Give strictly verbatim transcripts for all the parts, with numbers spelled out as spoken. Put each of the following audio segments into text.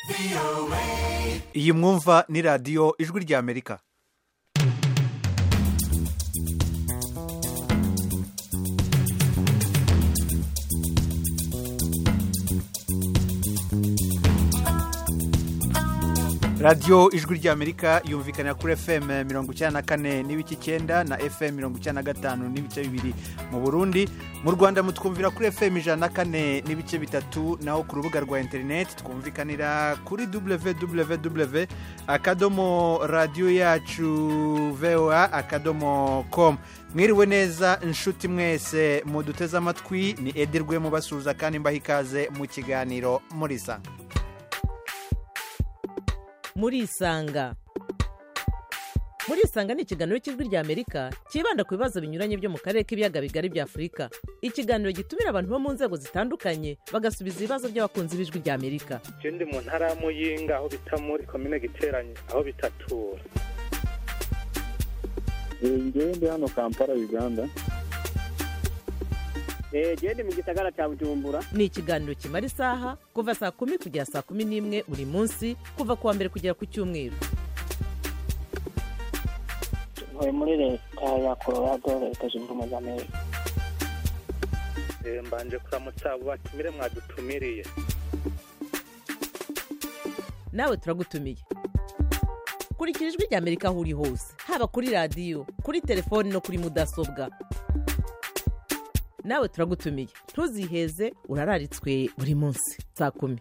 iyi mwumva ni radiyo ijwi ry'Amerika. radiyo ijwi ry'Amerika yumvikana kuri F M mirongo icyenda na kane n'ibice icyenda na F M mirongo icyenda na gatanu n'ibice bibiri mu Burundi. Mu Rwanda mutwumvira kuri F M ijana na kane n'ibice bitatu, naho ku rubuga rwa interineti twumvikanira kuri w w w akadomo radiyo yacu voa akadomo com. Mwiriwe neza inshuti mwese muduteze amatwi, ni Edirwe mubasuhuza kandi mbaha ikaze mu kiganiro Murisanga. Murisanga Murisanga ni ikiganiro cy'ijwi ry'Amerika kibanda ku bibazo binyuranye byo mu karere k'ibiyaga bigari bya Afurika. Ikiganiro gitumira abantu bo mu nzego zitandukanye bagasubiza ibibazo by'abakunzi b'ijwi ry'Amerika. Je ndi mu ntara ya Muyinga aho bita muri commune Giteranye aho bitatura. Ngewe ndi hano Kampala Uganda. Eh je mu gisagara cya Bujumbura. Ni ikiganiro kimara isaha kuva saa kumi kugera saa kumi n'imwe buri munsi, kuva kuwa mbere kugera ku cyumweru. Ntuye muri leta ya Colorado, leta zunze ubumwe za Amerika. Eh mbanje kuramutsa abo batumire mwadutumiriye. Nawe turagutumiye. Kurikira ijwi ry'Amerika aho uri hose, haba kuri radiyo, kuri telefoni no kuri mudasobwa. Nawe turagutumiye, ntuziheze, urararitswe buri munsi saa kumi.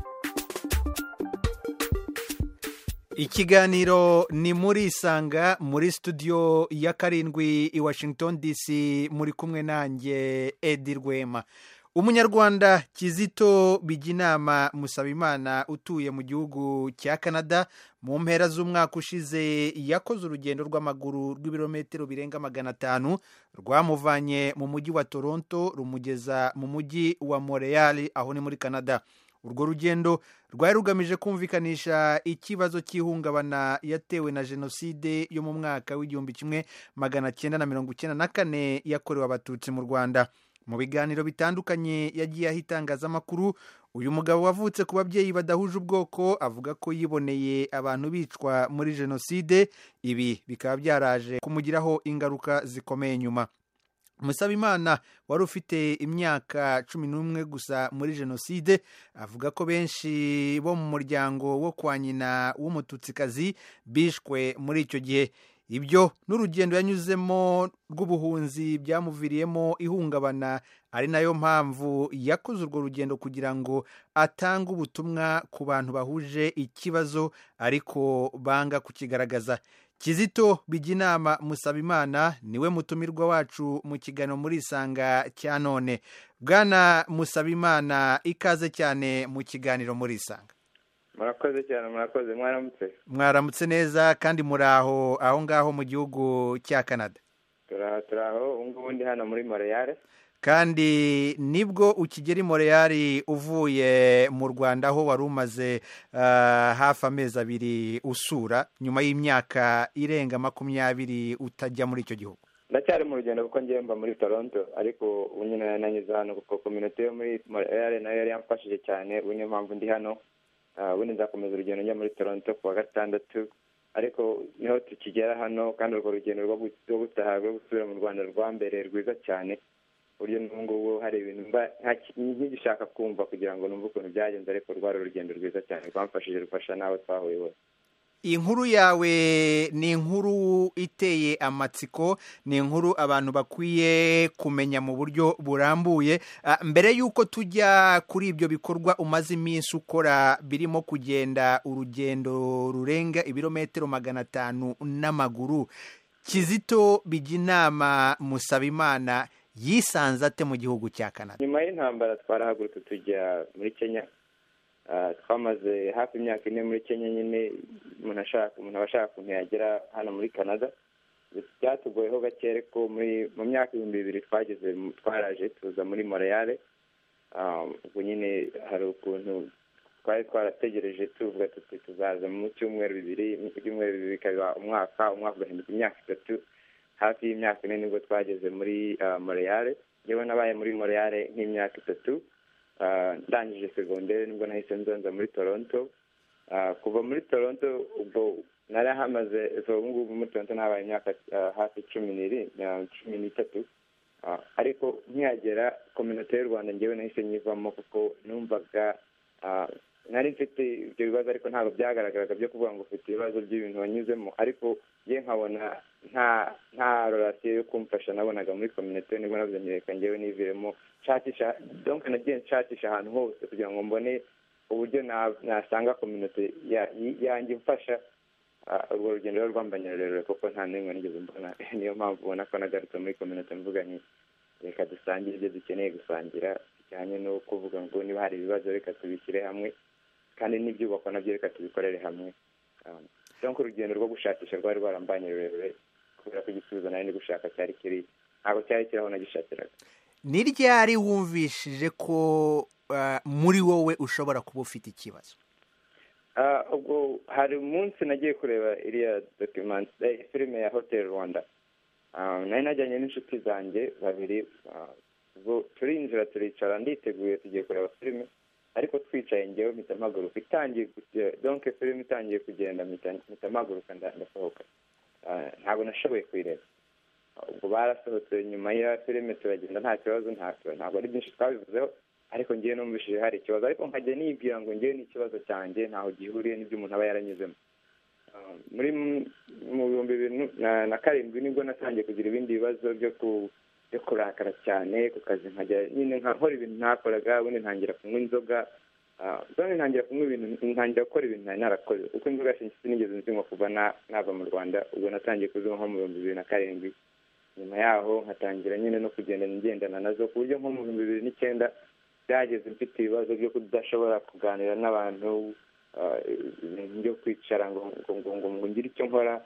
Ikiganiro ni Murisanga, muri studio ya karindwi i Washington D C, muri kumwe nanjye Edirwema. Umunyarwanda Kizito Bijinama Musabimana utuye mu gihugu cya Canada mu mpera z'umwaka ushize yakoze urugendo rw'amaguru rw'ibirometero birenga magana atanu rwamuvanye mu mujyi wa Toronto rumugeza mu mujyi wa Montreal aho ni muri Canada. Urwo rugendo rwari rugamije kumvikanisha ikibazo cy'ihungabana yatewe na jenoside yo mu mwaka w'igihumbi kimwe magana cyenda na mirongo icyenda na kane yakorewe abatutsi mu Rwanda. Mu biganiro bitandukanye yagiye ahitangaza amakuru, uyu mugabo wavutse ku babyeyi badahuje ubwoko avuga ko yiboneye abantu bicwa muri jenoside, ibi bikaba byaraje kumugiraho ingaruka zikomeye nyuma. Musabimana wari ufite imyaka cumi n'umwe gusa muri jenoside avuga ko benshi bo mu muryango wo kwa nyina w'umututsikazi bishwe muri icyo gihe. Ibyo n'urugendo yanyuzemo rw'ubuhunzi byamuviriyemo ihungabana, ari nayo mpamvu yakoze urwo rugendo kugira ngo atange ubutumwa ku bantu bahuje ikibazo ariko banga kukigaragaza. Kizito Bijinama Musabimana niwe mutumirwa wacu mu kiganiro Murisanga cya none. Bwana Musabimana, ikaze cyane mu kiganiro Murisanga. Murakoze cyane, murakoze. Mwaramutse? Mwaramutse neza kandi muraho aho ngaho mu gihugu cya Canada? Turaho turaho, ngubu ndi hano muri Montreal. Kandi nibwo ukigera i Montreal uvuye mu Rwanda aho wari umaze uh, hafi amezi abiri usura nyuma y'imyaka irenga makumyabiri utajya muri icyo gihugu? Ndacyari mu rugendo kuko ngiye mba muri Toronto, ariko ubu nyine nanyuze hano kuko community yo muri Montreal nayo yari yamfashije cyane, ubu niyo mpamvu ndi hano. ubundi nzakomeza urugendo njya muri Toronto kuwa gatandatu, ariko niho tukigera hano kandi urwo rugendo rwo gutaha rwo gusubira mu Rwanda rwambere rwiza cyane, uburyo n'ubungubu hari ibintu nk'igishaka kumva kugira ngo numve ukuntu byagenze, ariko rwari urugendo rwiza cyane rwamfashije rufasha nawe twahuye bose. Inkuru yawe ni inkuru iteye amatsiko, ni inkuru abantu bakwiye kumenya mu buryo burambuye. Mbere y'uko tujya kuri ibyo bikorwa umaze iminsi ukora birimo kugenda urugendo rurenga ibirometero magana atanu n'amaguru, Kizito Bijinama Musabimana yisanze ate mu gihugu cya Canada? Nyuma y'intambara twarahagurutse tujya muri Kenya. Twamaze hafi imyaka ine muri Kenya nyine, umuntu ashaka umuntu abashaka ukuntu yagera hano muri Canada. Byatugoyeho gake, ariko muri mu myaka ibihumbi bibiri twageze twaraje tuza muri Montreal. Ubwo nyine hari ukuntu twari twarategereje tuvuga tuti tuzaza mu cyumweru bibiri, mu cyumweru bibiri bikaba umwaka, umwaka ugahinduka imyaka itatu. Hafi y'imyaka ine nibwo twageze muri Montreal. Yewe nabaye muri Montreal nk'imyaka itatu. ndangije segonderi nibwo nahise nzonza muri Toronto, kuva muri Toronto ubwo nari hamaze ubu ngubu muri Toronto nabaye imyaka hafi cumi n'ibiri cumi n'itatu ariko nkihagera community y'u Rwanda ngewe nahise nyivamo kuko numvaga nari mfite ibyo bibazo ariko ntabwo byagaragaraga byo kuvuga ngo ufite ibibazo by'ibintu wanyuzemo ariko ye nkabona nta nta relation yo kumfasha nabonaga muri community nibwo navuze reka ngewe niviremo nshakisha donc nagiye nshakisha ahantu hose kugira ngo mbone uburyo nasanga community yanjye mfasha urwo rugendo rero rwambanye rurerure kuko nta n'imwe nigeze mbona niyo mpamvu ubona ko nagarutse muri community mvuga nti reka dusangire ibyo dukeneye gusangira bijyanye no kuvuga ngo niba hari ibibazo reka tubishyire hamwe kandi n'ibyubakwa nabyo reka tubikorere hamwe donc urugendo rwo gushakisha rwari rwarambanye rurerure kubera ko igisubizo nari ndi gushaka cyari kiri ntabwo cyari kiri aho nagishakiraga. Ni ryari wumvishije ko muri wowe ushobora kuba ufite ikibazo? ubwo hari umunsi nagiye kureba iriya document filime ya Hotel Rwanda, nari najyanye n'inshuti zanjye babiri, ubwo turinjira turicara nditeguye tugiye kureba filime ariko twicaye ngewe mpita mpaguruka itangiye donc filime itangiye kugenda mpita mpaguruka ndasohoka, ntabwo nashoboye kuyireba. ubwo barasohotse nyuma ya filime turagenda nta kibazo ntabwo ari byinshi twabivuzeho ariko ngewe numvishije hari ikibazo ariko nkajya nibwira ngo ngewe n'ikibazo cyanjye ntaho gihuriye n'ibyo umuntu aba yaranyuzemo. muri mu bihumbi bibiri na karindwi nibwo natangiye kugira ibindi bibazo byo kurakara cyane ku kazi, nkajya nyine nkakora ibintu ntakoraga, ubundi ntangira kunywa inzoga, ubundi ntangira kunywa ibintu ntangira gukora ibintu ntari narakoze kuko inzoga sinigeze nzinywa kuva nava mu Rwanda. ubwo natangiye kuzinywa nko mu bihumbi bibiri na karindwi, nyuma yaho nkatangira nyine no kugenda ngendana nazo ku buryo nko mu bihumbi bibiri n'icyenda byageze mfite ibibazo byo kudashobora kuganira n'abantu, ibintu byo kwicara ngo ngo ngo ngire icyo nkora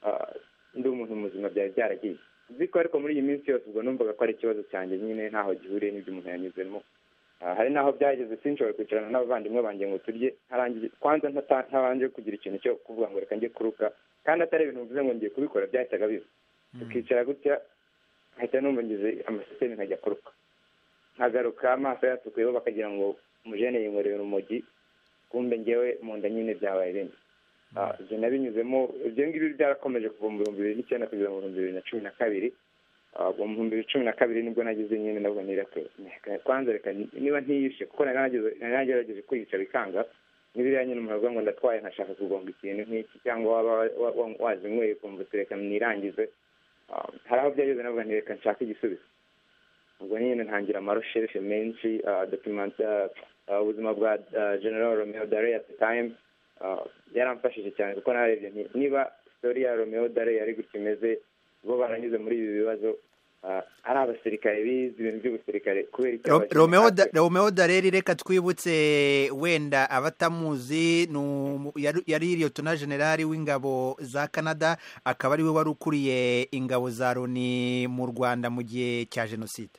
ndi umuntu muzima byari byaragiye ziko. ariko muri iyi minsi yose ubwo numvaga ko ari ikibazo cyanjye nyine ntaho gihuriye n'ibyo umuntu yanyuzemo. hari n'aho byageze sinshobora kwicarana n'abavandimwe banjye ngo turye kwanza ntabanje kugira ikintu cyo kuvuga ngo reka njye kuruka, kandi atari ibintu bivuze ngo ngiye kubikora, byahitaga biza tukicara gutya nkahita numva ngize amasesemi nkajya kuruka, nkagaruka amaso yatukuyeho bakagira ngo umujene yinkorera urumogi, kumbe ngewe mu nda nyine byabaye ibindi. ibyo nabinyuzemo, ibyo ngibyo byarakomeje kuva mu bihumbi bibiri n'icyenda kugeza mu bihumbi bibiri na cumi na kabiri. mu bihumbi bibiri cumi na kabiri nibwo nagize nyine nabwo nireke kwanza reka niba ntiyishe kuko nagerageje kwiyica bikanga, n'ibiriya nyine umuntu avuga ngo ndatwaye nkashaka kugonga ikintu nk'iki cyangwa waba wazinyweye kumva tureka nirangize. hari aho byageze nabwo nireka nshaka igisubizo. ubwo nyine ntangira amaroshereshe menshi, documenta ubuzima bwa General Romeo Dallaire at the time yaramfashije cyane kuko narebye niba story ya Romeo Dallaire yari gukimeze bo baranyuze muri ibi bibazo, ari abasirikare bizi ibintu by'ubusirikare kubera icyo Romeo Romeo Dallaire reka twibutse wenda abatamuzi, yari Lieutenant General w'ingabo za Canada, akaba ari we wari ukuriye ingabo za Loni mu Rwanda mu gihe cya Jenoside.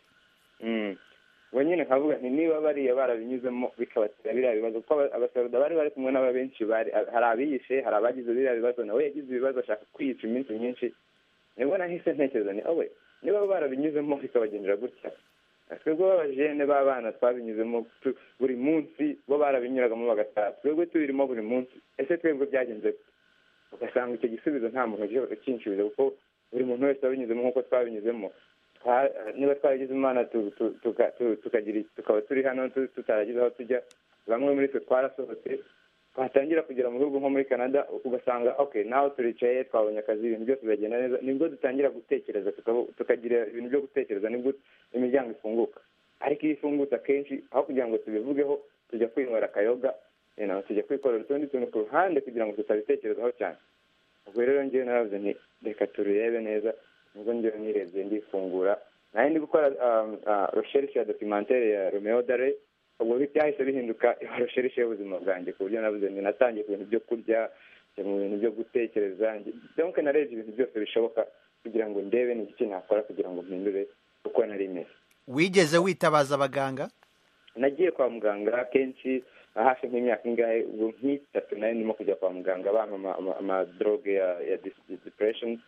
we nyine nkavuga nti niba bariya barabinyuzemo bikabatera biriya bibazo kuko abasaruda bari bari kumwe n'aba benshi, hari abiyishe, hari abagize biriya bibazo, nawe yagize ibibazo ashaka kwiyica iminsi myinshi. nibwo nahise ntekereza ni owe niba barabinyuzemo bikabagendera gutya, twebwe b'abajene b'abana twabinyuzemo buri munsi, bo barabinyuragamo bagataha, twebwe tubirimo buri munsi, ese twebwe byagenze ugasanga icyo gisubizo nta muntu ukinsubiza kuko buri muntu wese wabinyuzemo nk'uko twabinyuzemo. niba twaragize imana tukagira tukaba turi hano tutaragize aho tujya, bamwe muri twe twarasohotse twatangira kugera mu bihugu nko muri Canada, ugasanga okay naho turicaye twabonye akazi, ibintu byose biragenda neza, nibwo dutangira gutekereza tukagira ibintu byo gutekereza, nibwo imiryango ifunguka. ariko iyo ifungutse akenshi aho kugira ngo tubivugeho tujya kwinywera akayoga, tujya kwikorera utundi tuntu ku ruhande kugira ngo tutabitekerezaho cyane. ubwo rero ngewe naravuze nti reka turebe neza, nibwo ngewe nirebye ndifungura nayo ndi gukora recherche ya documentaire ya Romeo Dallaire. ubwo byahise bihinduka recherche y'ubuzima bwanjye ku buryo navuze nti natangiye ku bintu byo kurya, mu bintu byo gutekereza, donc narebye ibintu byose bishoboka kugira ngo ndebe ni iki nakora kugira ngo mpindure uko nari meze. wigeze witabaza abaganga? nagiye kwa muganga kenshi, hafi nk'imyaka ingahe, ubwo nk'itatu nari ndimo kujya kwa muganga bampa amadroge ya depression,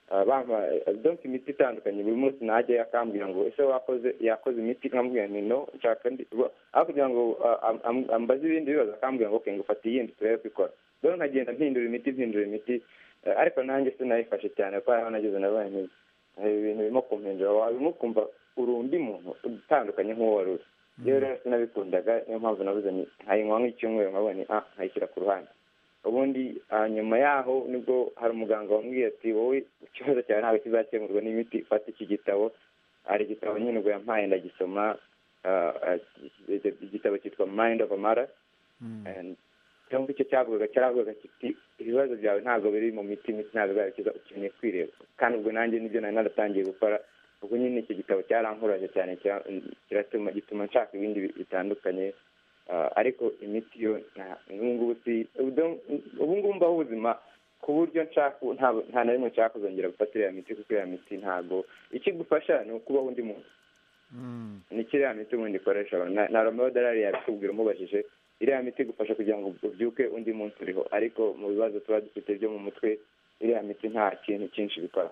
bampa donc imiti itandukanye buri munsi najya yakambwira ngo ese wakoze yakoze imiti nkambwira nti no nshaka ndi aho kugira ngo ambaze ibindi bibazo akambwira ngo okay ngo ufate iyindi turebe kwikora rero nkagenda mpindura imiti mpindura imiti ariko nanjye sinayifashe cyane kuko hariho nageze nabaye nti ibintu birimo kumpindura wabimo kumva urundi muntu utandukanye nk'uwo wari uri rero rero sinabikundaga niyo mpamvu nabuze ni nkayinywa nk'icyumweru nkabona ni ah nkayishyira ku ruhande ubundi nyuma yaho nibwo hari umuganga wambwiye ati wowe ikibazo cyawe ntabwo kizakemurwa n'imiti fata iki gitabo hari igitabo nyine ubwo yampaye ndagisoma igitabo cyitwa Mind Over Matter cyangwa icyo cyavugaga cyaravugaga kiti ibibazo byawe ntabwo biri mu miti imiti ntabwo bizakiza ukeneye kwireba kandi ubwo nanjye nibyo nari naratangiye gukora ubwo nyine iki gitabo cyarankuraje cyane kiratuma gituma nshaka ibindi bitandukanye ariko imiti yo ubu ngubu mbaho ubuzima ku buryo nshaka nta na rimwe nshaka kuzongera gufata iriya miti kuko iriya miti ntabwo ikigufasha ni ukubaho undi muntu ni kiriya miti ubundi ikoresha na romeo darari yabikubwira umubajije iriya miti igufasha kugira ngo ubyuke undi munsi uriho ariko mu bibazo tuba dufite byo mu mutwe iriya miti nta kintu cyinshi bikora.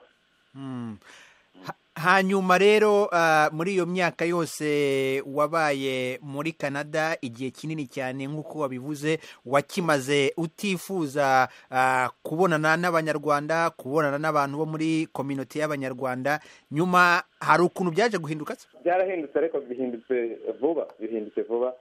Hanyuma rero muri iyo myaka yose wabaye muri Canada igihe kinini cyane nk'uko wabivuze wakimaze utifuza kubonana n'abanyarwanda kubonana n'abantu bo muri community y'abanyarwanda nyuma hari ukuntu byaje guhinduka byarahindutse ariko bihindutse vuba bihindutse vuba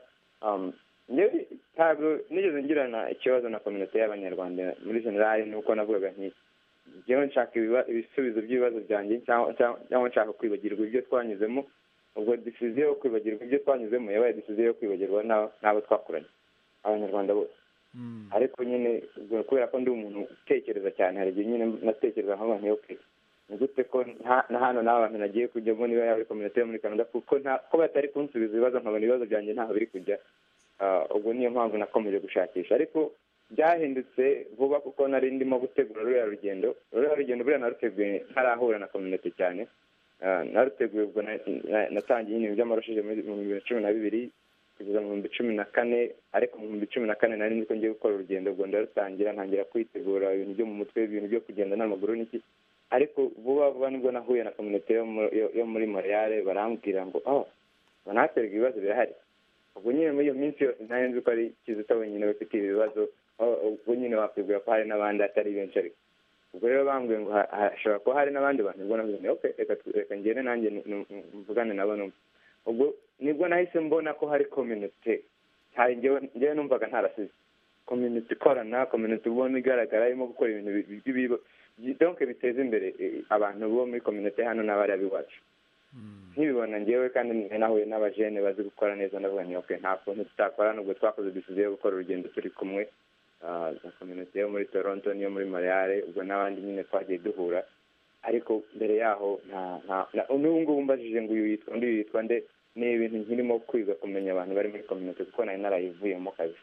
ntabwo nigeze ngirana ikibazo na community y'abanyarwanda muri generali nuko navugaga nti njyewe nshaka ibisubizo by'ibibazo byanjye cyangwa nshaka kwibagirwa ibyo twanyuzemo ubwo decision yo kwibagirwa ibyo twanyuzemo yabaye decision yo kwibagirwa n'abo twakoranye abanyarwanda bose ariko nyine kubera ko ndi umuntu utekereza cyane hari igihe nyine natekereza nk'abantu yo kwiga ni gute ko na hano n'abantu nagiye kujyamo niba yaba ari community yo muri Canada kuko ko batari kunsubiza ibibazo nkabona ibibazo byanjye ntaho biri kujya ubwo niyo mpamvu nakomeje gushakisha ariko byahindutse vuba kuko nari ndimo gutegura ruriya rugendo ruriya rugendo buriya naruteguye ntarahura na community cyane naruteguye ubwo natangiye nyine by'amarusheje mu bihumbi cumi na bibiri kugeza mu bihumbi cumi na kane ariko mu bihumbi cumi na kane nari nzi ko ngiye gukora urugendo ubwo ndarutangira ntangira kwitegura ibintu byo mu mutwe ibintu byo kugenda n'amaguru n'iki ariko vuba vuba nibwo nahuye na community yo muri Montreal barambwira ngo oh banaterwa ibibazo birahari ubwo nyine muri iyo minsi yose nari nzi ko ari Kizito wenyine bafite ibibazo ubwo nyine wakwibwira ko hari n'abandi atari benshi ariko ubwo rero bambwiye ngo hashobora kuba hari n'abandi bantu ubwo navuze okay reka ngende nanjye mvugane nabo ubwo nibwo nahise mbona ko hari community hari njyewe numvaga ntarasize community ikorana community ubona igaragara irimo gukora ibintu donc biteza imbere abantu bo muri community hano n'abari abiwacu nkibibona njyewe kandi nahuye n'abajene bazi gukora neza ndavuga ni okay nta kuntu tutakora nubwo twakoze decision yo gukora urugendo turi kumwe na community yo muri Toronto niyo muri Montreal ubwo n'abandi nyine twagiye duhura ariko mbere yaho nta n'ubu ngubu mbajije ngo uyu yitwa undi yitwa nde ni ibintu nkirimo kwiga kumenya abantu bari muri community kuko nari narayivuyemo kabisa.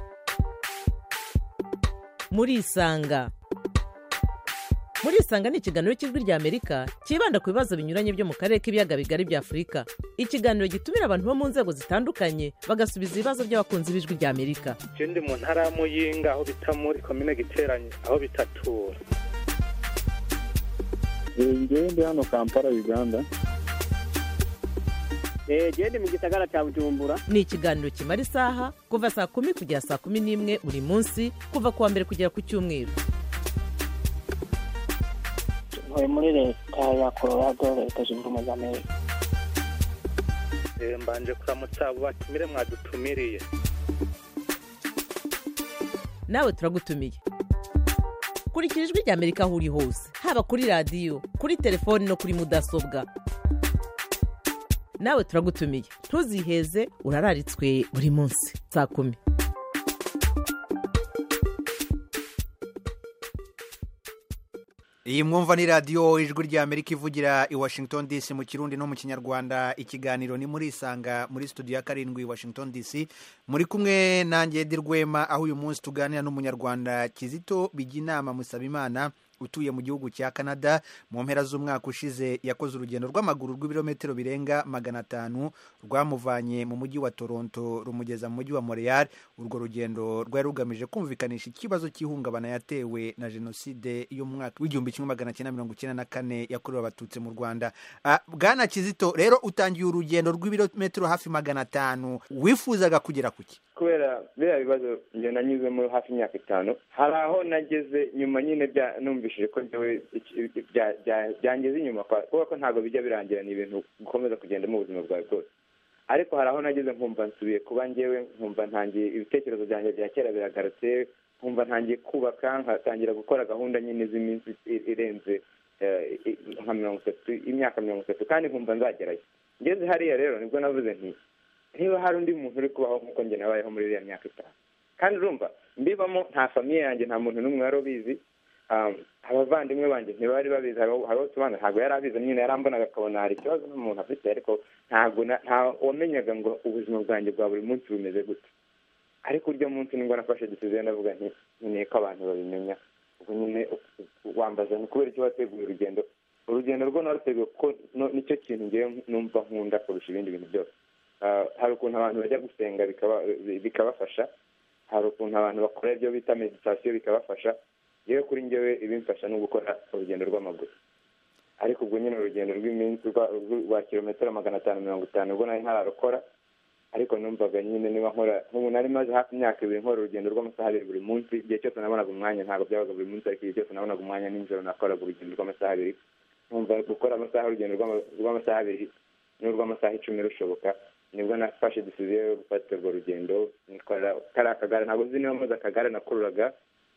Muri Isanga muri Isanga ni ikiganiro cy'ijwi rya Amerika kibanda ku bibazo binyuranye byo mu karere k'ibiyaga bigari bya Afurika. Ikiganiro gitumira abantu bo mu nzego zitandukanye bagasubiza ibibazo by'abakunzi b'ijwi rya Amerika. Ndi mu ntara ya Muyinga aho bita muri commune Giteranye aho bitatura. Ngewe ndi hano Kampala Uganda. Eh gende mu gisagara cya Bujumbura. Ni ikiganiro kimara isaha kuva saa kumi kugera saa kumi n'imwe buri munsi kuva kuwa mbere kugera ku cyumweru. Muri leta ya Colorado leta zunze ubumwe za Amerika. Mbanje kuramutsa abo batumire mwadutumiriye. Nawe turagutumiye. Kurikira ijwi rya Amerika aho uri hose haba kuri radio kuri telefone no kuri mudasobwa. Nawe turagutumiye ntuziheze urararitswe buri munsi saa kumi. Iyi mwumva ni radio ijwi rya Amerika ivugira i Washington D C mu Kirundi no mu Kinyarwanda. Ikiganiro ni muri Isanga muri studio ya karindwi Washington D C. Muri kumwe nanjye Edirwema aho uyu munsi tuganira n'umunyarwanda Kizito Bijinama Musabimana utuye mu gihugu cya Canada. Mu mpera z'umwaka ushize yakoze urugendo rw'amaguru rw'ibirometero birenga magana atanu rwamuvanye mu mujyi wa Toronto rumugeza mu mujyi wa Montreal. Urwo rugendo rwari rugamije kumvikanisha ikibazo cy'ihungabana yatewe na jenoside y'umwaka w'igihumbi kimwe magana cyenda mirongo icyenda na kane yakorewe abatutsi mu Rwanda. Uh, Bwana Kizito, rero utangiye urugendo rw'ibirometero hafi magana atanu, wifuzaga kugera kuki? Kubera biriya bibazo njye nanyuzemo hafi imyaka itanu, hari aho nageze nyuma nyine numvishije ko njyewe byangeze inyuma, kuko ko ntabwo bijya birangira, ni ibintu gukomeza kugenda mu buzima bwawe bwose. Ariko hari aho nageze nkumva nsubiye kuba njyewe, nkumva ntangiye ibitekerezo byanjye bya kera biragarutse, nkumva ntangiye kubaka, nkatangira gukora gahunda nyine z'iminsi irenze nka mirongo itatu, imyaka mirongo itatu, kandi nkumva nzagerayo. Ngeze hariya rero nibwo navuze nti niba hari undi muntu uri kubaho nk'uko njye nabayeho muri iriya myaka itanu, kandi urumva mbibamo, nta famiye yanjye nta muntu n'umwe wari ubizi, abavandimwe banjye ntibari babizi, hariho tubana ntabwo yari abizi, nyine yarambonaga akabona hari ikibazo n'umuntu afite, ariko ntabwo wamenyaga ngo ubuzima bwanjye bwa buri munsi bumeze gute. Ariko uryo munsi nibwo nafashe decision ndavuga nti nkeneye ko abantu babimenya. Ubwo nyine wambaza ni kubera icyo wateguye urugendo. Urugendo rwo naruteguye kuko nicyo kintu ngewe numva nkunda kurusha ibindi bintu byose. Hari ukuntu abantu bajya gusenga bikabafasha, hari ukuntu abantu bakora ibyo bita meditation bikabafasha. Yewe kuri njyewe ibimfasha no gukora urugendo rw'amaguru. Ariko ubwo nyine urugendo rw'iminsi rwa kilometero magana atanu mirongo itanu ubwo nari ntararukora, ariko numvaga nyine niba nkora, nk'ubu nari maze hafi imyaka ibiri nkora urugendo rw'amasaha abiri buri munsi. Igihe cyose nabonaga umwanya, ntabwo byabaga buri munsi, ariko igihe cyose nabonaga umwanya nijoro nakoraga urugendo rw'amasaha abiri. Numva gukora amasaha urugendo rw'amasaha abiri n'urw'amasaha icumi rushoboka, nibwo nafashe decision yo gufata urwo rugendo. Nikora kari akagare, ntabwo nzi niba maze akagare nakururaga,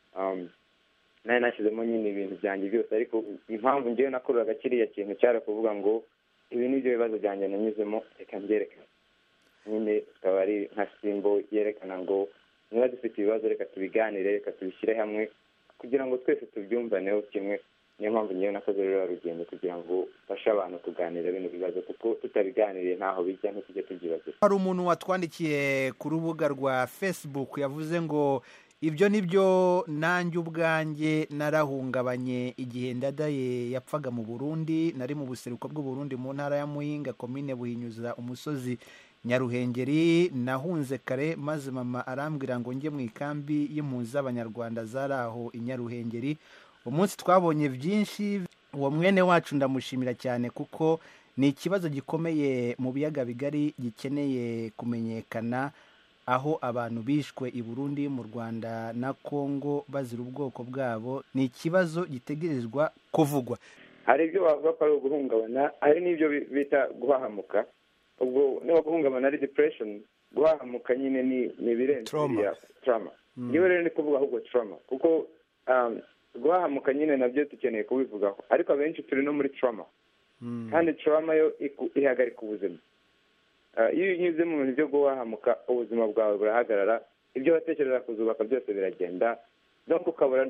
nari nashyizemo nyine ibintu byanjye byose, ariko impamvu ngewe nakururaga kiriya kintu cyari kuvuga ngo ibi ni byo bibazo byanjye nanyuzemo, reka mbyerekane. Nyine tukaba ari nka simbo yerekana ngo niba dufite ibibazo reka tubiganire, reka tubishyire hamwe kugira ngo twese tubyumvaneho kimwe. Niyo mpamvu ngewe nakoze rero urugendo kugira ngo fashe abantu kuganira bino bibazo, kuko tutabiganiriye ntaho bijya, ntitujye tubyibaza. Hari umuntu watwandikiye ku rubuga rwa Facebook yavuze ngo ibyo nibyo nanjye ubwanjye narahungabanye igihe ndadaye yapfaga mu Burundi. Nari mu buseruko bw'u Burundi mu ntara ya Muyinga, komine Buhinyuza, umusozi Nyaruhengeri. Nahunze kare maze mama arambwira ngo njye mu ikambi y'impunzi z'Abanyarwanda zari aho i Nyaruhengeri. Umunsi twabonye byinshi. Uwo mwene wacu ndamushimira cyane kuko ni ikibazo gikomeye mu biyaga bigari gikeneye kumenyekana, aho abantu bishwe i Burundi, mu Rwanda na Kongo bazira ubwoko bwabo. Ni ikibazo gitegerezwa kuvugwa. Hari ibyo bavuga ko ari uguhungabana, hari n'ibyo bita guhahamuka. Ubwo niba guhungabana ari depression, guhahamuka nyine ni ni birenze trauma. trauma. Niyo rero ni kuvuga ahubwo trauma, kuko um, guhahamuka nyine nabyo tukeneye kubivugaho, ariko abenshi turi no muri trauma. Kandi trauma yo ihagarika ubuzima. Iyo unyuze mu bintu byo guhahamuka, ubuzima bwawe burahagarara, ibyo watekereza kuzubaka byose biragenda, donc ukabura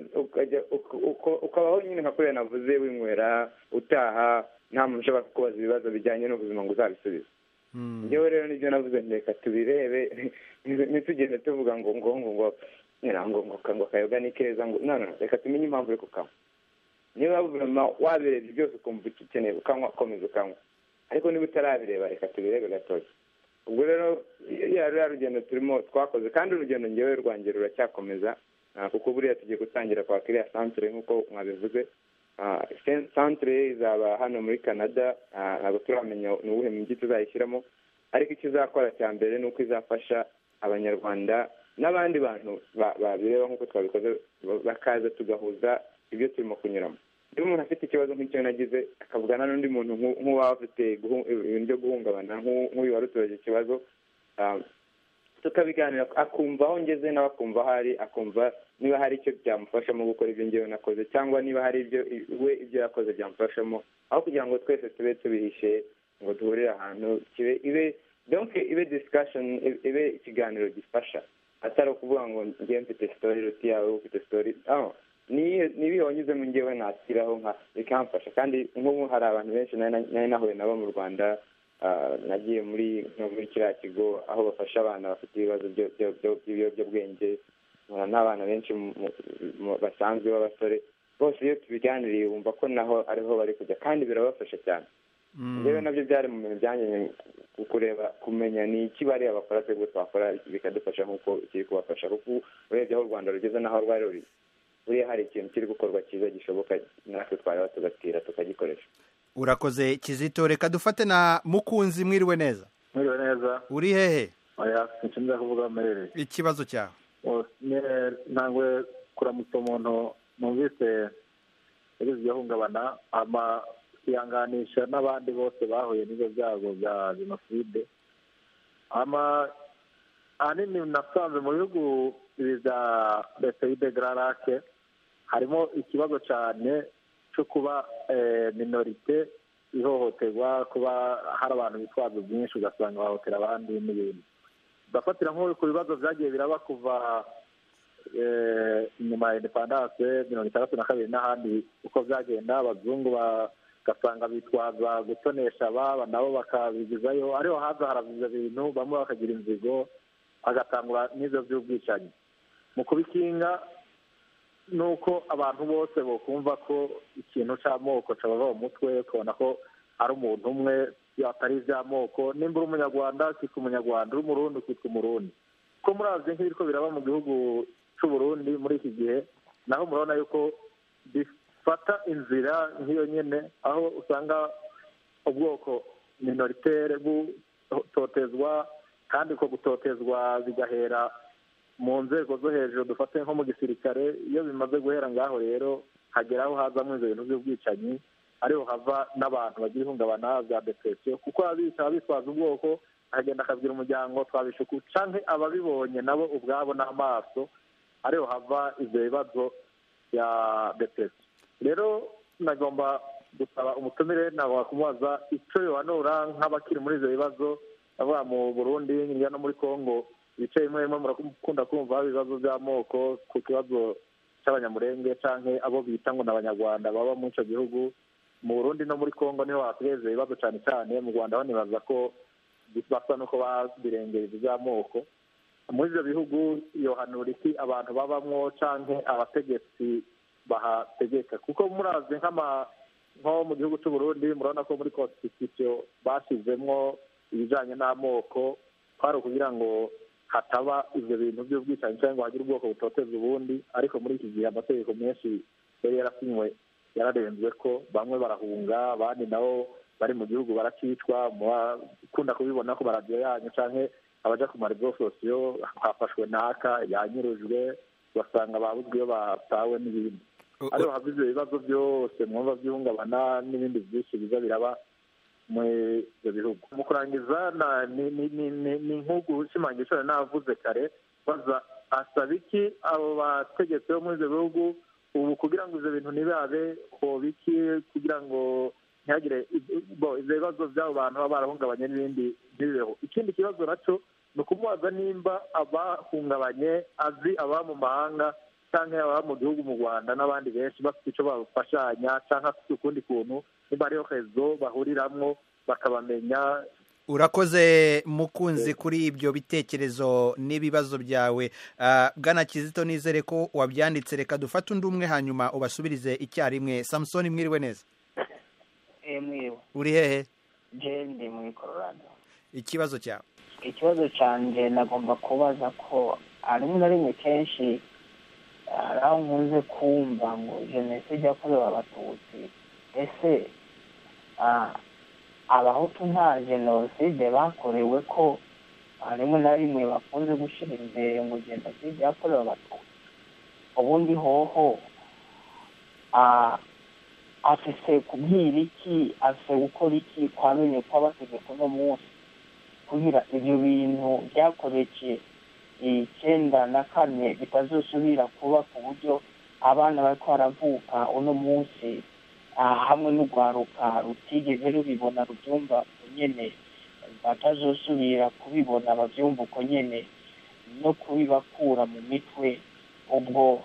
ukabaho nyine nka kuriya navuze, winywera utaha, nta muntu ushobora kukubaza ibibazo bijyanye n'ubuzima ngo uzabisubize. Njyewe rero nibyo navuze, reka tubirebe, ntitugende tuvuga ngo ngo ngo ngo ngo ngo ngo akayoga ni keza, ngo no no, reka tumenye impamvu uri kukanywa. Niba wabirebye byose ukumva ukeneye ukanywa, komeza ukanywa, ariko niba utarabireba reka tubirebe gatoya. Ubwo rero ya rugendo turimo twakoze, kandi urugendo ngewe rwanjye ruracyakomeza, kuko buriya tugiye gutangira kwa kiriya centre nk'uko mwabivuze. Centre izaba hano muri Canada, ntabwo turamenya ni uwuhe mujyi tuzayishyiramo, ariko icyo izakora cya mbere ni uko izafasha Abanyarwanda n'abandi bantu babireba nk'uko twabikoze, bakaza tugahuza ibyo turimo kunyuramo. Niba umuntu afite ikibazo nk'icyo nagize, akavugana n'undi muntu nk'uwaba afite ibintu byo guhungabana nk'uyu wari utubaje ikibazo, tukabiganira, akumva aho ngeze nawe akumva aho ari, akumva niba hari icyo byamufashamo gukora ibyo ngewe nakoze, cyangwa niba hari ibyo we ibyo yakoze byamufashamo, aho kugira ngo twese tube tubihishe ngo duhurire ahantu, kibe ibe donc ibe discussion, ibe ikiganiro gifasha, atari ukuvuga ngo ngewe mfite story ruti yawe ufite story. aho nibihe wanyuzemo ngewe nashyiraho nka bikamfasha. Kandi nk'ubu hari abantu benshi nari nahuye nabo mu Rwanda, nagiye muri muri kiriya kigo aho bafasha abana bafite ibibazo by'ibiyobyabwenge, n'abana benshi basanzwe b'abasore. bose iyo tubiganiriye wumva ko naho ariho bari kujya kandi birabafasha cyane. Rero nabyo byari mu bintu byanjye kureba kumenya ni iki bariya bakora twebwe twakora bikadufasha nk'uko kiri kubafasha, kuko urebye aho u Rwanda rugeze n'aho rwari ruri buriya hari ikintu kiri gukorwa cyiza gishoboka natwe twareba tugatira tukagikoresha. Urakoze Kizito. Reka dufate na Mukunzi. Mwiriwe neza. Mwiriwe neza. Uri hehe? Oya, sinshobora kuvuga merere. Ikibazo cyawe? Ntangwe kuramutsa umuntu numvise yagize igihungabana ama kiyanganisha n'abandi bose bahuye n'ibyo byago bya jenoside. Ama ahanini nasanze mu bihugu bya Pays de Grand Lac harimo ikibazo cyane cyo kuba minorite ihohoterwa, kuba hari abantu bitwaza byinshi ugasanga bahohotera abandi n'ibindi. Bafatira nko ku bibazo byagiye biraba kuva inyuma ya independence mirongo itandatu na kabiri n'ahandi uko byagenda, abazungu bagasanga bitwaza gutonesha ababa nabo bakabigizayo, ariho haza haravuza ibintu bamwe bakagira inzigo agatangura n'ibyo by'ubwicanyi. Mu kubikinga nuko abantu bose bokumva ko ikintu cy'amoko cyabava mu mutwe, ukabona ko ari umuntu umwe atari iby'amoko. Nimba uri umunyarwanda ukitwa umunyarwanda, uri umurundi ukitwa umurundi. Ko murazi nk'ibiriko biraba mu gihugu cy'u Burundi muri iki gihe, naho murabona yuko bifata inzira nk'iyo nyene, aho usanga ubwoko minoritaire butotezwa, kandi ko gutotezwa bigahera mu nzego zo hejuru. Dufate nko mu gisirikare, iyo bimaze guhera ngaho rero hageraho hazamo ibyo bintu by'ubwicanyi, ariho hava n'abantu bagira ihungabana bya depression, kuko abica bitwaza ubwoko agenda akabwira umuryango twabishuku canke ababibonye nabo ubwabo n'amaso, ariho hava ibyo bibazo bya depression. Rero nagomba gusaba umutumire nawe kumubaza icyo yohanura nk'abakiri muri ibyo bibazo, avuga mu Burundi no muri Congo ibice bimwe bimwe murakunda kumva ibibazo by'amoko ku kibazo cy'abanyamurenge canke abo bita ngo n'abanyarwanda baba muri icyo gihugu. Mu Burundi no muri Congo niho hategeze ibibazo cyane cyane. Mu Rwanda ho nibaza ko basa nuko babirengera by'amoko. Muri ibyo bihugu yohanura iki abantu babamwo canke abategetsi bahategeka? Kuko murazi nk'ama nko mu gihugu cy'u Burundi murabona ko muri constitution bashyizemwo ibijanye n'amoko, kwari kugira ngo hataba ivyo bintu by'ubwicanyi cyangwa ngo hagire ubwoko butoteza ubundi. Ariko muri iki gihe amategeko menshi yari yarasinywe yararenzwe ko bamwe barahunga, abandi nabo bari mu gihugu barakicwa. Mukunda kubibona ku maradiyo yanyu canke abaja ku marezo sosiyo, hafashwe naka yanyurujwe, basanga babuzwe iyo batawe n'ibindi. Ariho hava ivyo bibazo byose mwumva by'ihungabana n'ibindi byinshi biza biraba muri ibyo bihugu. Mu kurangiza ni nk'ugu ushimangisha navuze kare, baza asaba iki abo bategetsi bo muri ibyo bihugu ubu kugira ngo ibyo bintu ntibabe hoba iki, kugira ngo ntihagire ibyo bibazo by'abo bantu baba barahungabanye n'ibindi ntibibeho. Ikindi kibazo nacyo ni ukumubaza nimba abahungabanye azi aba mu mahanga cyangwa aba mu gihugu mu Rwanda n'abandi benshi bafite icyo bafashanya cyangwa afite ukundi kuntu, niba ariyo rezo bahuriramwo bakabamenya. Urakoze Mukunzi kuri ibyo bitekerezo n'ibibazo byawe. Uh, Bwana Kizito nizere ko wabyanditse. Reka dufate undi umwe hanyuma ubasubirize icyarimwe. Samson mwiriwe neza. Eh mwiriwe. Uri hehe? Je ndi muri Colorado. Ikibazo cyawe? Ikibazo canje nagomba kubaza ko ari na rimwe kenshi araho nkunze kumva ngo jenoside yakorewe abatutsi, ese abahutu nta jenoside bakorewe? Ko rimwe na rimwe bakunze gushyira imbere ngo jenoside yakorewe abatutsi. Ubundi hoho afise kubwira iki, afise gukora iki kwamenye kw'abategeko no munsi kugira ibyo bintu byakoreke icyenda na kane bitazosubira kuba, ku buryo abana bariko baravuka uno munsi hamwe n'urwaruka rutigeze rubibona rubyumva uko nyene batazosubira kubibona bavyumva uko nyene, no kubibakura mu mitwe. Ubwo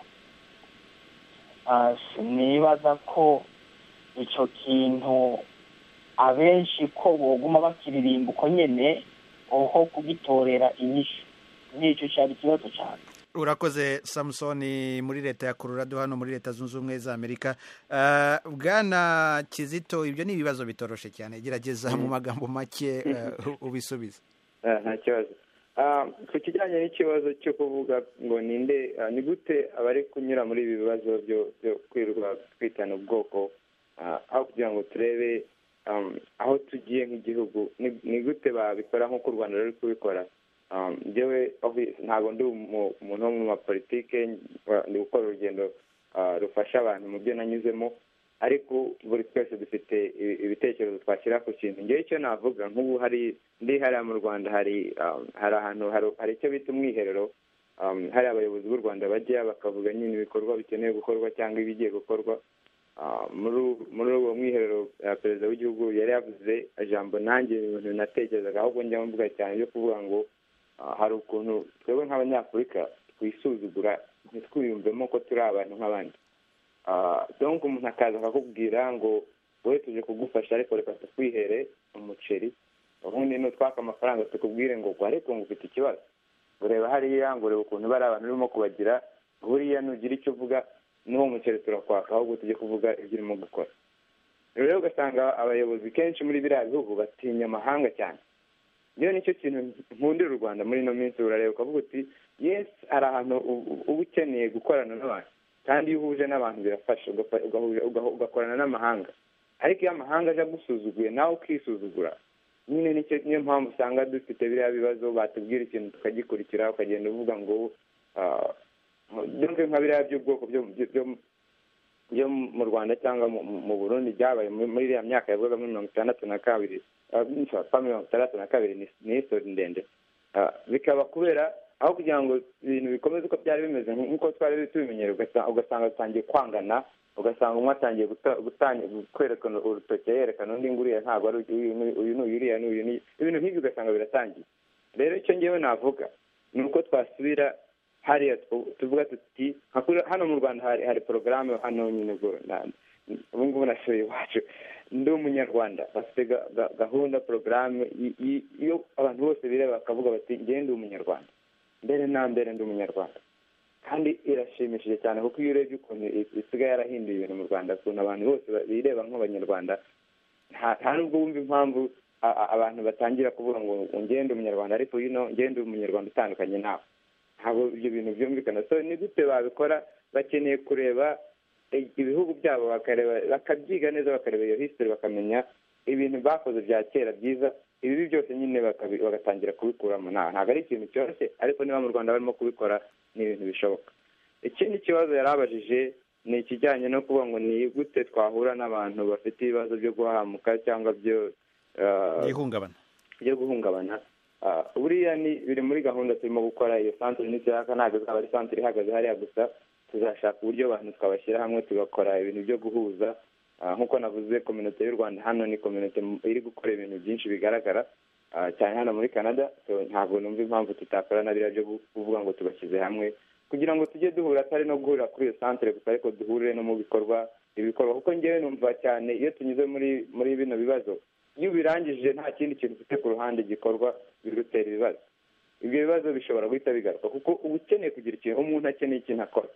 nibaza ko ico kintu abenshi ko boguma bakiririmba uko nyene oho kugitorera inyishu. Nicyo cyari ikibazo cyane. urakoze Samsoni muri leta ya Colorado hano muri leta zunze ubumwe za Amerika. Uh, bwana Kizito, ibyo ni ibibazo bitoroshe cyane, gerageza mm. mu magambo make uh, ubisubize. Nta kibazo. Ku kijyanye n'ikibazo cyo kuvuga ngo ninde ni gute abari kunyura muri ibi bibazo byo kwirirwa twitana ubwoko, aho kugira ngo turebe aho tugiye nk'igihugu ni gute babikora nk'uko u Rwanda ruri kubikora. Njyewe ntabwo ndi umuntu wo mu mapolitike, ndi gukora urugendo rufasha abantu mu byo nanyuzemo, ariko buri twese dufite ibitekerezo twashyira ku kintu. Njyewe icyo navuga nk'ubu hari ndi hariya mu Rwanda hari hari ahantu hari icyo bita umwiherero, hari abayobozi b'u Rwanda bajya bakavuga nyine ibikorwa bikenewe gukorwa cyangwa ibigiye gukorwa. Muri uwo mwiherero perezida w'igihugu yari yavuze ijambo nanjye ibintu natekerezaga, ahubwo njya mvuga cyane byo kuvuga ngo hari ukuntu twebwe nk'abanyafurika twisuzugura ntitwiyumvemo ko turi abantu nk'abandi. Donc umuntu akaza akakubwira ngo wowe tuje kugufasha ariko reka tukwihere umuceri, ubundi nutwaka amafaranga tukubwire ngo ariko ngo ufite ikibazo, ureba hariya ngo ureba ukuntu bari abantu urimo kubagira, buriya nugira icyo uvuga n'uwo muceri turakwaka, ahubwo tujye kuvuga ibyo urimo gukora. Rero ugasanga abayobozi kenshi muri biriya bihugu batinya amahanga cyane. Niyo nicyo kintu nkundira u Rwanda muri ino minsi, urareba ukavuga uti yes, hari ahantu uba ukeneye gukorana n'abantu, kandi iyo uhuje n'abantu birafasha, ugakorana n'amahanga. Ariko iyo amahanga aje agusuzuguye nawe ukisuzugura, nyine niyo mpamvu usanga dufite biriya bibazo, batubwira ikintu tukagikurikira, ukagenda uvuga ngo nka biriya by'ubwoko byo mu Rwanda cyangwa mu Burundi byabaye muri iriya myaka yavugaga muri mirongo itandatu na kabiri mirongo itandatu na kabiri ni histori ndende. Bikaba kubera aho kugira ngo ibintu bikomeze uko byari bimeze nk'uko twari tubimenyereye, ugasanga dutangiye kwangana, ugasanga umwe atangiye kwerekana urutoki yerekana undi nguriya ntabwo ari uyu n'uyuriya n'uyu, ibintu nk'ibyo ugasanga biratangiye. Rero icyo ngewe navuga ni uko twasubira hariya tuvuga tuti hano mu Rwanda hari porogaramu hano nyine ubu ngubu nashoye iwacu ndi umunyarwanda, bafite gahunda porogaramu iyo abantu bose bireba bakavuga bati njye ndi umunyarwanda, mbere na mbere ndi umunyarwanda. Kandi irashimishije cyane kuko iyo urebye ukuntu isigaye yarahinduye ibintu mu Rwanda, ukuntu abantu bose bireba nk'abanyarwanda, nta nubwo wumva impamvu abantu batangira kuvuga ngo njye ndi umunyarwanda ariko yino njye ndi umunyarwanda utandukanye nawe. Ntabwo ibyo bintu byumvikana. So ni gute babikora? Bakeneye kureba ibihugu byabo bakareba, bakabyiga neza, bakareba iyo history, bakamenya ibintu bakoze bya kera byiza, ibi byose nyine bagatangira kubikuramo. Ntabwo ari ikintu cyoroshye, ariko niba mu Rwanda barimo kubikora ni ibintu bishoboka. Ikindi kibazo yarabajije ni ikijyanye no kuvuga ngo ni gute twahura n'abantu bafite ibibazo byo guhamuka cyangwa byo guhungabana byo guhungabana. Buriya ni biri muri gahunda turimo gukora. Iyo santere n'ishyaka ntabwo izaba ari santere ihagaze hariya gusa, tuzashaka uburyo abantu twabashyira hamwe tugakora ibintu byo guhuza. Nk'uko navuze, kominote y'u Rwanda hano ni kominote iri gukora ibintu byinshi bigaragara cyane hano muri Canada. Ntabwo numva impamvu tutakora na biriya byo kuvuga ngo tubashyize hamwe kugira ngo tujye duhura, atari no guhurira kuri iyo santere gusa, ariko duhurire no mu bikorwa ibikorwa kuko ngewe numva cyane iyo tunyuze muri muri bino bibazo, iyo ubirangije nta kindi kintu ufite ku ruhande gikorwa bigutera ibibazo. Ibyo bibazo bishobora guhita bigaruka kuko uba ukeneye kugira ikintu, umuntu akeneye ikintu akora.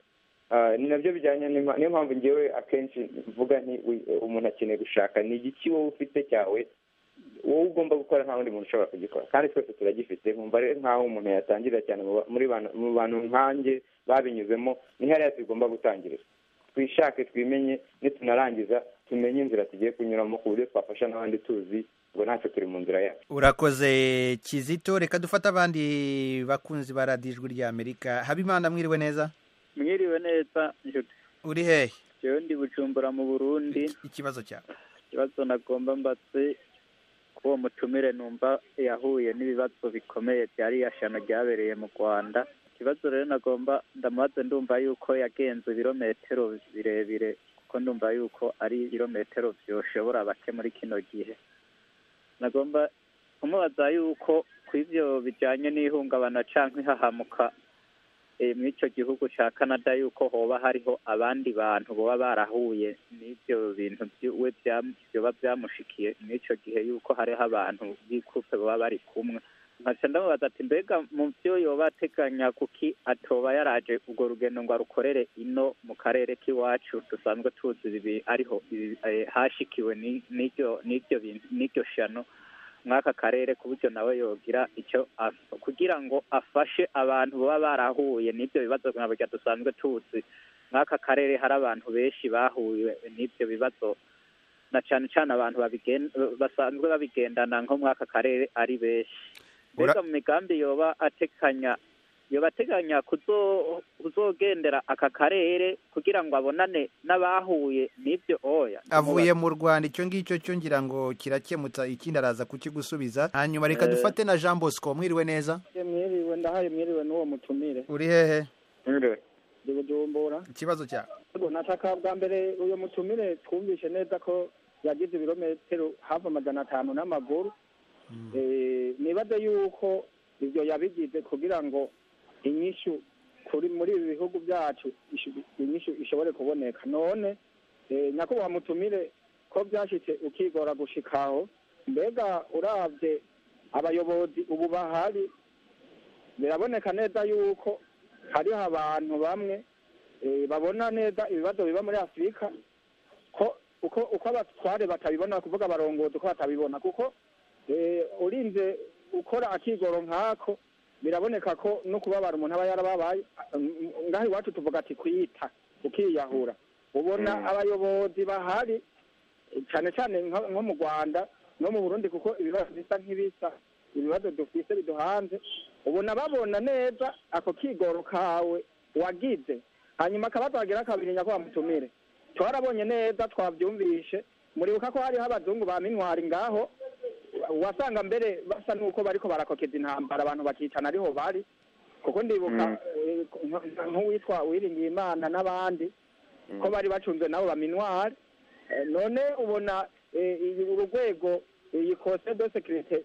Ni nabyo bijyanye, niyo mpamvu ngewe akenshi mvuga nti umuntu akeneye gushaka ni igiki wowe ufite cyawe wowe ugomba gukora, nta wundi muntu ushobora kugikora, kandi twese turagifite. Nkumva rero nk'aho umuntu yatangirira cyane mu bantu nkanjye babinyuzemo, ni hariya tugomba gutangirira. Twishake, twimenye, nitunarangiza tumenye inzira tugiye kunyuramo ku buryo twafasha n'abandi tuzi ngo ntacyo turi mu nzira yacu. Urakoze Kizito. Reka dufate abandi bakunzi ba radiyo ijwi rya Amerika. Habimana, mwiriwe neza? Mwiriwe neza nshuti. Uri hehe? Jewe ndi Bujumbura mu Burundi. Ikibazo cyawe? Ikibazo nagomba mbatse ko mutumire numva yahuye n'ibibazo bikomeye byari yashano ryabereye mu Rwanda. Ikibazo rero nagomba ndamaze ndumva yuko yagenze ibirometero birebire, kuko ndumva yuko ari ibirometero byoshobora bake muri kino gihe. Nagomba kumubaza yuko kw'ivyo bijanye n'ihungabana canke ihahamuka muri icyo gihugu cya Canada yuko hoba hariho abandi bantu baba barahuye n'ibyo bintu we byoba byamushikiye muri icyo gihe, yuko hariho abantu b'ikupe baba bari kumwe nkaca ndamubaza ati mbega mu byo yoba ateganya kuki atoba yaraje urwo rugendo ngo arukorere ino mu karere k'iwacu dusanzwe tuzi ibi ariho hashikiwe n'iryo n'iryo n'iryo shano mw'aka karere ku buryo nawe yogira icyo kugira ngo afashe abantu baba barahuye n'ibyo bibazo nka burya dusanzwe tuzi mw'aka karere hari abantu benshi bahuye n'ibyo bibazo na cyane cyane abantu basanzwe babigendana nko mw'aka karere ari benshi mbega mu migambi yoba atekanya yoba ateganya kuzogendera aka karere kugira ngo abonane n'abahuye n'ibyo oya avuye mu Rwanda icyo ngicyo cyo ngira ngo kirakemutsa ikindi araza kukigusubiza hanyuma reka dufate na Jean Bosco mwiriwe neza mwiriwe ndahaye mwiriwe n'uwo mutumire uri hehe mwiriwe ndi Bujumbura ikibazo cyawe nataka bwa mbere uyu mutumire twumvishe neza ko yagize ibirometero hafi amajana atanu n'amaguru nibaze yuko ibyo yabigize kugira ngo inyishu kuri muri ibi bihugu byacu inyishu ishobore kuboneka none nyakubahwa mutumire ko byashitse ukigora gushikaho mbega uravye abayobozi ubu bahari biraboneka neza yuko hariho abantu bamwe babona neza ibibazo biba muri Afurika ko uko uko abatware batabibona kuvuga abarongozi uko batabibona kuko urinze ukora akigoro nkako biraboneka ko no kubabara umuntu aba yarababaye ngaho iwacu tuvuga ati kwita ukiyahura ubona abayobozi bahari cyane cyane nko mu Rwanda no mu Burundi kuko ibibazo bisa nk'ibisa ibibazo dufise biduhanze ubona babona neza ako kigoro kawe wagize hanyuma akabazo bagira kabiri nyakubahwa mutumire twarabonye neza twabyumvishe muribuka ko hariho abazungu ba minwari ngaho wasanga mbere basa nuko bariko barakokeza intambara abantu bakicana ariho bari kuko ndibuka nk'uwitwa Uwiringiye Imana n'abandi ko bari bacunzwe nabo ba minwari none ubona urugwego iyi conseil de sécurité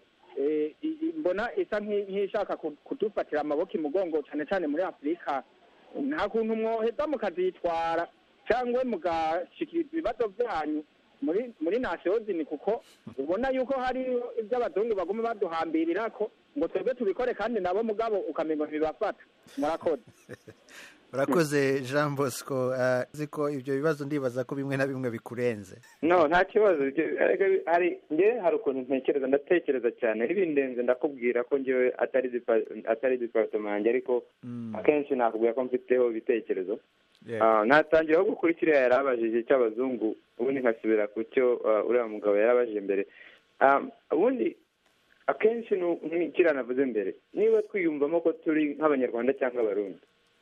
mbona isa nk'ishaka kudufatira amaboko imugongo cyane cyane muri Afurika nta kuntu mwoheza mukazitwara cyangwa mugashikiriza ibibazo byanyu muri muri Nations Unies kuko ubona yuko hari iby'abazungu baguma baduhambirira ko ngo twebwe tubikore kandi nabo mugabo ukamengo ntibafata murakoze urakoze Jean Bosco ziko ibyo bibazo ndibaza ko bimwe na bimwe bikurenze no nta kibazo hari nge hari ukuntu ntekereza ndatekereza cyane ibindenze ndakubwira ko ngewe atari atari department yanjye ariko akenshi nakubwira ko mfiteho ibitekerezo natangira aho gukurikira yarabajije cy'abazungu ubundi nkasubira ku cyo uriya mugabo yarabajije mbere ubundi akenshi nk'ikiranavuze mbere niba twiyumvamo ko turi nk'abanyarwanda cyangwa abarundi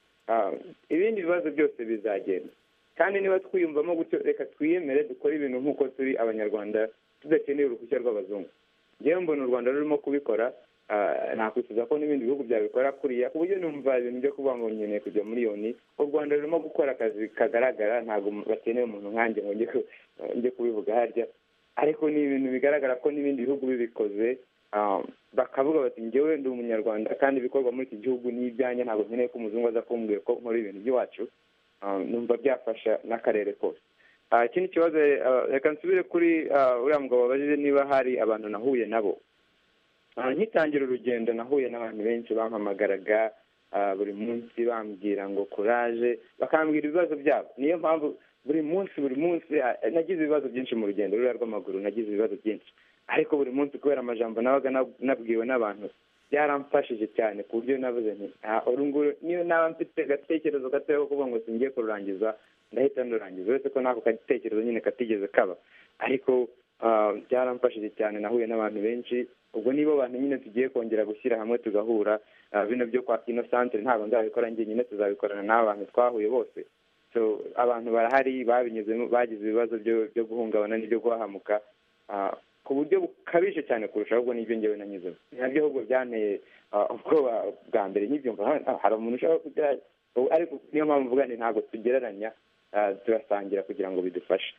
ibindi bibazo byose bizagenda kandi niba twiyumvamo gutyo reka twiyemere dukore ibintu nk'uko turi abanyarwanda tudakeneye uruhushya rw'abazungu ngewe mbona u Rwanda rurimo kubikora nakwifuza ko n'ibindi bihugu byabikora kuriya ku buryo numva ibintu byo kuvuga ngo nkeneye kujya muri yoni u Rwanda rurimo gukora akazi kagaragara ntabwo bakeneye umuntu nkanjye ngo njye kubivuga harya ariko ni ibintu bigaragara ko n'ibindi bihugu bibikoze bakavuga bati ngewe ndi umunyarwanda kandi ibikorwa muri iki gihugu ni ibyanjye ntabwo nkeneye ko umuzungu aza kumbwira ko nkora ibintu by'iwacu numva byafasha n'akarere kose ikindi kibazo reka nsubire kuri uriya mugabo wabajije niba hari abantu nahuye nabo nkitangira urugendo nahuye n'abantu benshi bampamagaraga buri munsi bambwira ngo kuraje bakambwira ibibazo byabo niyo mpamvu buri munsi buri munsi nagize ibibazo byinshi mu rugendo ruriya rw'amaguru nagize ibibazo byinshi ariko buri munsi kubera amajambo nabaga nabwiwe n'abantu byaramfashije cyane ku buryo navuze nti urunguru niyo naba mfite agatekerezo gatoya ko kuvuga ngo singiye kururangiza ndahita ndurangiza uretse ko n'ako gatekerezo nyine katigeze kaba ariko byaramfashije cyane nahuye n'abantu benshi ubwo nibo bantu nyine tugiye kongera gushyira hamwe tugahura bino byo kwa Kino Centre ntabwo nzabikora njye nyine tuzabikorana n'abantu twahuye bose so abantu barahari babinyuzemo bagize ibibazo byo guhungabana n'ibyo guhahamuka ku buryo bukabije cyane kurusha ahubwo n'ibyo ngewe nanyuzemo nabyo ahubwo byanteye ubwoba bwa mbere nkibyumva hari umuntu ushaka kugira ariko niyo mpamvu mvuga nti ntabwo tugereranya turasangira kugira ngo bidufashe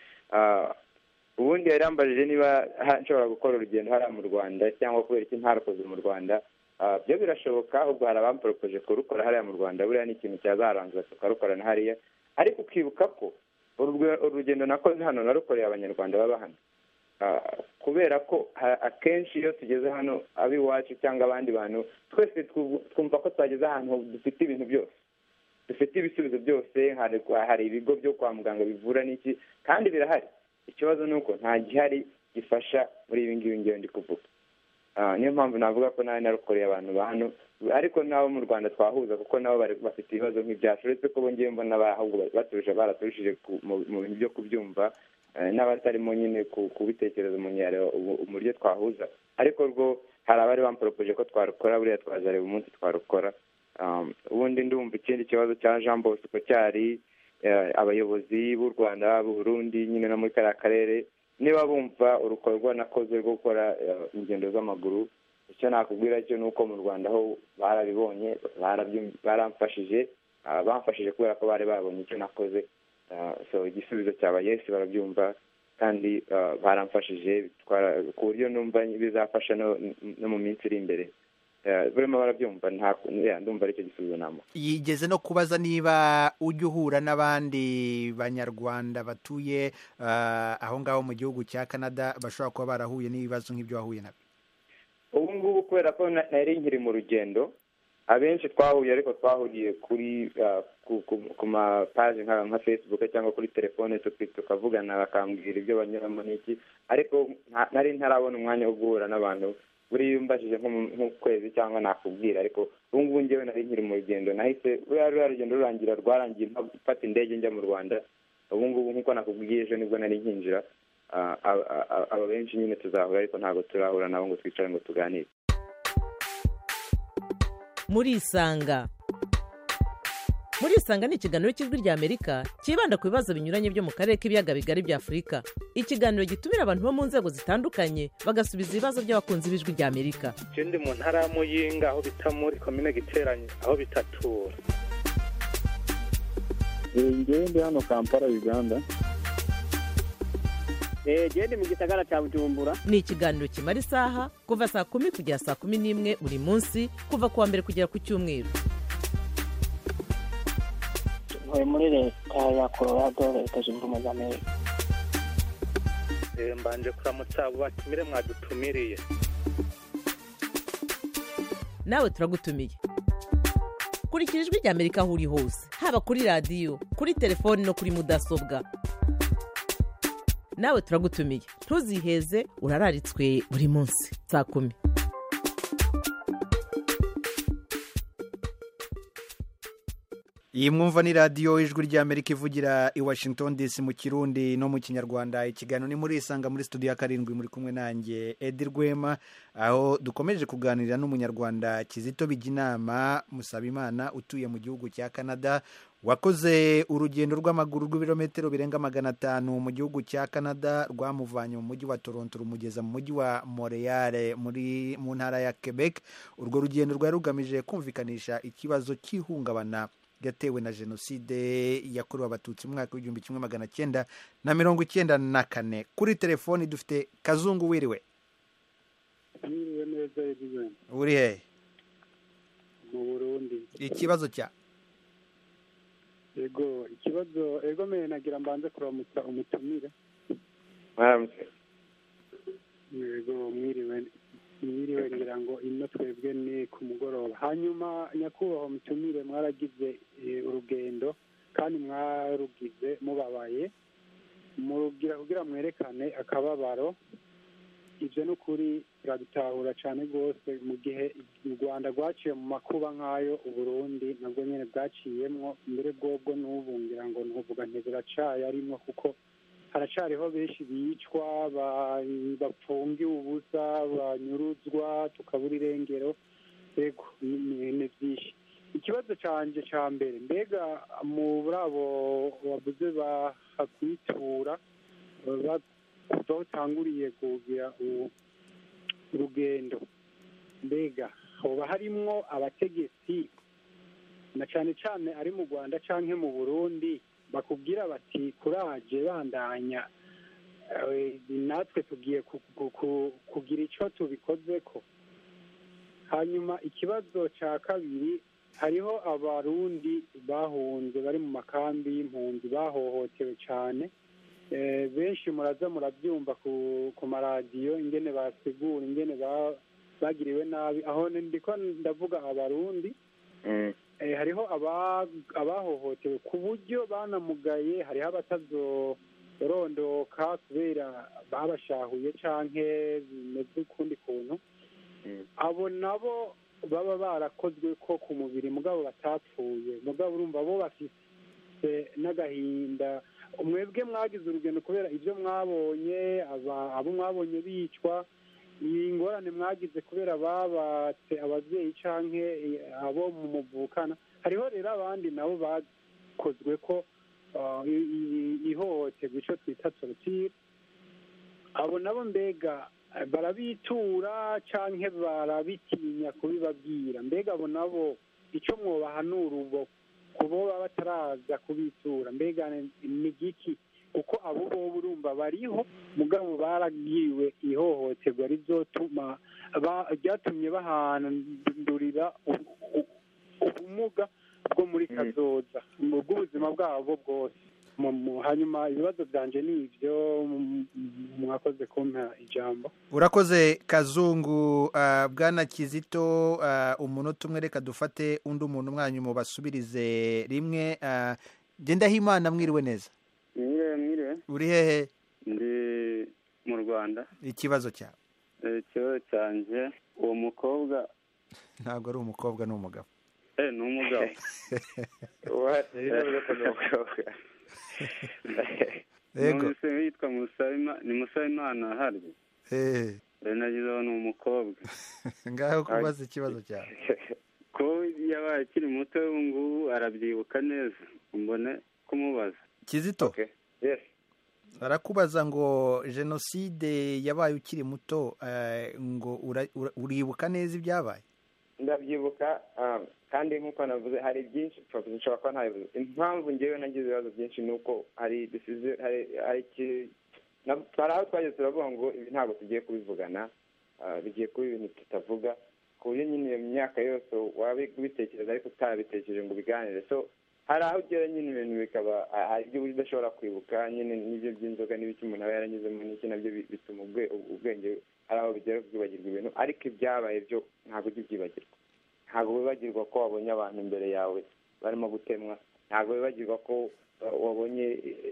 ubundi yari yambajije niba nshobora gukora urugendo hariya mu Rwanda cyangwa kubera iki ntarukoze mu Rwanda byo birashoboka ahubwo hari abamporopoje kurukora hariya mu Rwanda buriya ni ikintu cyazarangiza tukarukorana hariya ariko ukibuka ko urugendo nakoze hano narukoreye abanyarwanda baba hano kubera ko akenshi iyo tugeze hano ab'iwacu cyangwa abandi bantu twese twumva ko twageze ahantu dufite ibintu byose, dufite ibisubizo byose, hari ibigo byo kwa muganga bivura n'iki, kandi birahari. Ikibazo ni uko nta gihari gifasha muri ibi ngibi ngiyo ndi kuvuga. Niyo mpamvu navuga ko nawe narukoreye abantu ba hano, ariko nabo mu Rwanda twahuza kuko nabo bafite ibibazo nk'ibyacu, uretse ko bongewe mbona ahubwo baturusha baraturushije mu bintu byo kubyumva n'abatarimo nyine kubitekereza mu nyaryo uburyo twahuza. Ariko rwo hari abari bamporopoje ko twarukora, buriya twazareba umunsi twarukora. Ubundi ndumva ikindi kibazo cya Jean Bosco cyari abayobozi b'u Rwanda, b'u Burundi, nyine no muri kariya karere, niba bumva urukorwa nakoze rwo gukora ingendo z'amaguru, icyo nakubwira cyo ni uko mu Rwanda ho barabibonye, baramfashije, bamfashije kubera ko bari babonye icyo nakoze. So igisubizo cyaba yes, barabyumva kandi baramfashije ku buryo numva bizafasha no mu minsi iri imbere. Burimo barabyumva, ndumva aricyo gisubizo namo. Yigeze no kubaza niba ujya uhura n'abandi banyarwanda batuye aho ngaho mu gihugu cya Canada bashobora kuba barahuye n'ibibazo nk'ibyo wahuye nabyo? Ubu ngubu kubera ko nari nkiri mu rugendo, abenshi twahuye, ariko twahuriye kuri ku mapaji nka Facebook cyangwa kuri telefone, tukavugana bakambwira ibyo banyuramo n'iki, ariko nari ntarabona umwanya wo guhura n'abantu. Buri mbashije nk'ukwezi cyangwa nakubwira, ariko ubu ngubu njyewe nari nkiri mu rugendo, nahise ruriya rugendo rurangira rwarangiye mfata indege njya mu Rwanda. Ubu ngubu nk'uko nakubwiye ejo nibwo nari nkinjira. Aba benshi nyine tuzahura, ariko ntabwo turahura nabo ngo twicare ngo tuganire. Murisanga. Murisanga ni ikiganiro cy'Ijwi ry'Amerika kibanda ku bibazo binyuranye byo mu karere k'ibiyaga bigari bya Afurika. Ikiganiro gitumira abantu bo mu nzego zitandukanye bagasubiza ibibazo by'abakunzi b'Ijwi ry'Amerika. Ikindi mu ntara ya Muyinga aho bita muri komine Giteranye aho bitatura. Ngewe ndi hano Kampala, Uganda. Gende mu gisagara cya Bujumbura. Ni ikiganiro kimara isaha kuva saa kumi kugera saa kumi n'imwe buri munsi, kuva kuwa mbere kugera ku cyumweru. Ntuye muri leta ya Colorado, leta zunze ubumwe za Amerika. Mbanje kuramutsa abo batumire mwadutumiriye. Nawe turagutumiye. Kurikira Ijwi ry'Amerika aho uri hose, haba kuri radiyo, kuri telefoni no kuri mudasobwa. Nawe turagutumiye, ntuziheze, urararitswe buri munsi saa kumi. Iyi mwumva ni radiyo Ijwi ry'Amerika ivugira i Washington D C mu Kirundi no mu Kinyarwanda. Ikiganiro ni muri Isanga muri studio ya karindwi, muri kumwe nanjye Edi Rwema, aho dukomeje kuganira n'umunyarwanda Kizito Bijinama Musabimana utuye mu gihugu cya Canada, wakoze urugendo rw'amaguru rw'ibirometero birenga magana atanu mu gihugu cya Canada, rwamuvanye mu mujyi wa Toronto rumugeza mu mujyi wa Montreal muri mu ntara ya Quebec. Urwo rugendo rwari rugamije kumvikanisha ikibazo cy'ihungabana yatewe na jenoside yakorewe abatutsi mu mwaka w'igihumbi kimwe magana cyenda na mirongo icyenda na kane. Kuri telefoni dufite Kazungu. Wiriwe? Wiriwe neza Edwin. Uri he? Mu Burundi. Ikibazo cya? Yego, ikibazo ego me nagira mbanze kuramutsa umutumire. Mwaramutse. Yego, mwiriwe. Mwiriwe ngira ngo ino twebwe ni ku mugoroba. Hanyuma nyakubahwa mutumire, mwaragize urugendo kandi mwarugize mubabaye, murugira kugira mwerekane akababaro. Ibyo n'ukuri turabitahura cyane rwose, mu gihe u Rwanda rwaciye mu makuba nk'ayo u Burundi nabwo nyine bwaciyemwo, mbere bwobwo n'ubu ngira ngo ntuvuga ntibiracaye arimo, kuko haracariho benshi bicwa, bapfungiwe ubusa, banyuruzwa, tukabura irengero. Yego, ni byinshi. Ikibazo cyanjye cya mbere, mbega muri abo wabuze bahakwitura kuva aho utanguriye kugira urugendo, mbega hoba harimwo abategetsi na cyane cyane ari mu Rwanda canke mu Burundi bakubwira bati kuraje bandanya, natwe tugiye kugira icyo tubikozeko? Hanyuma ikibazo cya kabiri, hariho abarundi bahunze bari mu makambi y'impunzi bahohotewe cyane, benshi muraza murabyumva ku maradiyo ingene basigura ingene bagiriwe nabi aho ndiko ndavuga abarundi hariho abahohotewe ku buryo banamugaye hariho abatazorondoka kubera babashahuye canke bimeze ukundi kuntu abo nabo baba barakozwe ko ku mubiri mugabo batapfuye mugabo urumva bo bafise n'agahinda umwebwe mwagize urugendo kubera ibyo mwabonye abo mwabonye bicwa iyi ngorane mwagize kubera babatse ababyeyi canke abo mu muvukana hariho rero abandi nabo bakozwe ko ihohoterwa ico twita torture abo nabo mbega barabitura canke barabitinya kubibabwira mbega abo nabo ico mwobahanura ubwo kuboba bataraza kubitura mbega ni giki kuko abo bobo urumva bariho mugabo baragiwe ihohoterwa rizotuma ryatumye bahandurira ubumuga bwo muri kazoza mu bw'ubuzima bwabo bwose hanyuma ibibazo byanje ni ibyo mwakoze kumpa ijambo urakoze Kazungu bwana Kizito umunota umwe reka dufate undi umuntu umwanya mu basubirize rimwe Ngendahimana mwiriwe neza mwiriwe mwiriwe uri hehe ndi mu Rwanda ikibazo cyawe ikibazo cyanjye uwo mukobwa ntabwo ari umukobwa ni umugabo eh ni umugabo what ni umukobwa yego yitwa Musabima ni Musabimana harbi eh nagize ni umukobwa ngaho kubaza ikibazo cyawe ko yabaye akiri muto ngubu arabyibuka neza mbone kumubaza Kizito okay yes arakubaza ngo jenoside yabaye ukiri muto ngo uribuka neza ibyabaye ndabyibuka kandi nk'uko navuze hari byinshi nshobora kuba ntabivuze impamvu ngewe nagize ibibazo byinshi ni uko hari hari aho twageze turavuga ngo ibi ntabwo tugiye kubivugana bigiye kuba ibintu tutavuga ku buryo nyine iyo myaka yose waba ubitekereza ariko utabitekereje ngo ubiganire so hari aho ugera nyine ibintu bikaba hari ibyo udashobora kwibuka nyine n'ibyo by'inzoga n'ibiki umuntu aba yaranyuzemo n'iki nabyo bituma ubwenge hari aho bigera kwibagirwa ibintu ariko ibyabaye byo ntabwo ujya ubyibagirwa ntabwo wibagirwa ko wabonye abantu imbere yawe barimo gutemwa ntabwo wibagirwa ko wabonye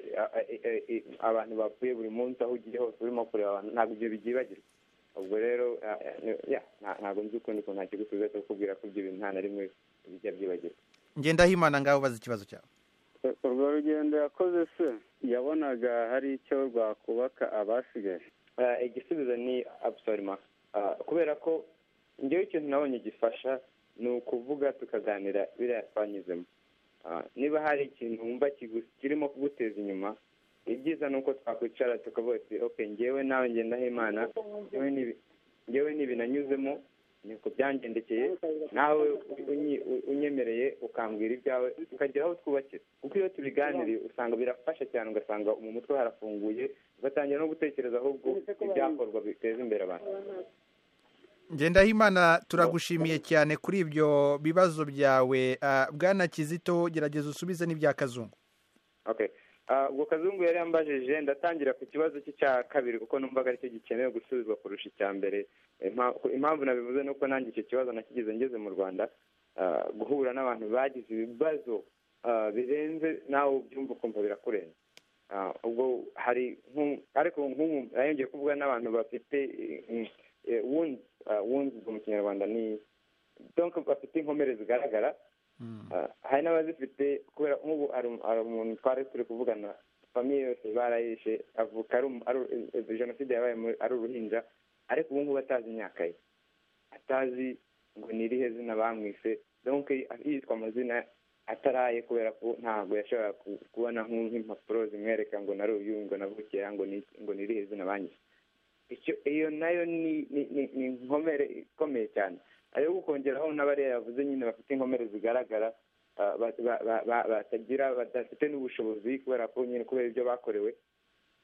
abantu bapfuye buri munsi aho ugiye hose urimo kureba abantu ntabwo ibyo byibagirwa ubwo rero ntabwo nzi ukundi ukuntu ntakigusubiza cyo kukubwira ko ibyo bintu nta na rimwe bijya byibagirwa Ngendahimana ngaho baza ikibazo cyawe urwo rugendo yakoze se yabonaga hari icyo rwakubaka abasigaye igisubizo ni absolument kubera ko ngewe ikintu nabonye gifasha ni ukuvuga tukaganira biriya twanyuzemo niba hari ikintu wumva kirimo kuguteza inyuma ibyiza ni uko twakwicara tukavuga ati okay ngewe nawe Ngendahimana ngewe n'ibi nanyuzemo niko byangendekeye nawe unyemereye ukambwira ibyawe tukagera aho twubakira kuko iyo tubiganiriye usanga birafasha cyane ugasanga mu mutwe harafunguye ugatangira no gutekereza ahubwo ibyakorwa biteza imbere abantu Ngendahimana turagushimiye cyane kuri ibyo bibazo byawe bwana Kizito gerageza usubize n'ibya Kazungu okay ubwo Kazungu yari yambajije ndatangira ku kibazo cye cya kabiri kuko numvaga aricyo gikenewe gusubizwa kurusha icya mbere impamvu nabivuze nuko nanjye icyo kibazo nakigize ngeze mu Rwanda guhura n'abantu bagize ibibazo birenze nawe ubyumva ukumva birakurenze ubwo hari ariko nk'ubu nayongeye kuvuga n'abantu bafite wundi wundi mu kinyarwanda ni donc bafite inkomere zigaragara hari n'abazifite kubera nk'ubu hari umuntu twari turi kuvugana famiye yose barayishe avuka ari jenoside yabaye ari uruhinja ariko ubu ngubu atazi imyaka ye atazi ngo ni irihe zina bamwise donc yitwa amazina ataraye kubera ko ntabwo yashobora kubona nk'impapuro zimwereka ngo nari uyu ngo navukiye ngo ni irihe zina banyise iyo nayo ni inkomere ikomeye cyane ariyo gukongeraho n'abariya yavuze nyine bafite inkomere zigaragara batagira badafite n'ubushobozi kubera ko nyine kubera ibyo bakorewe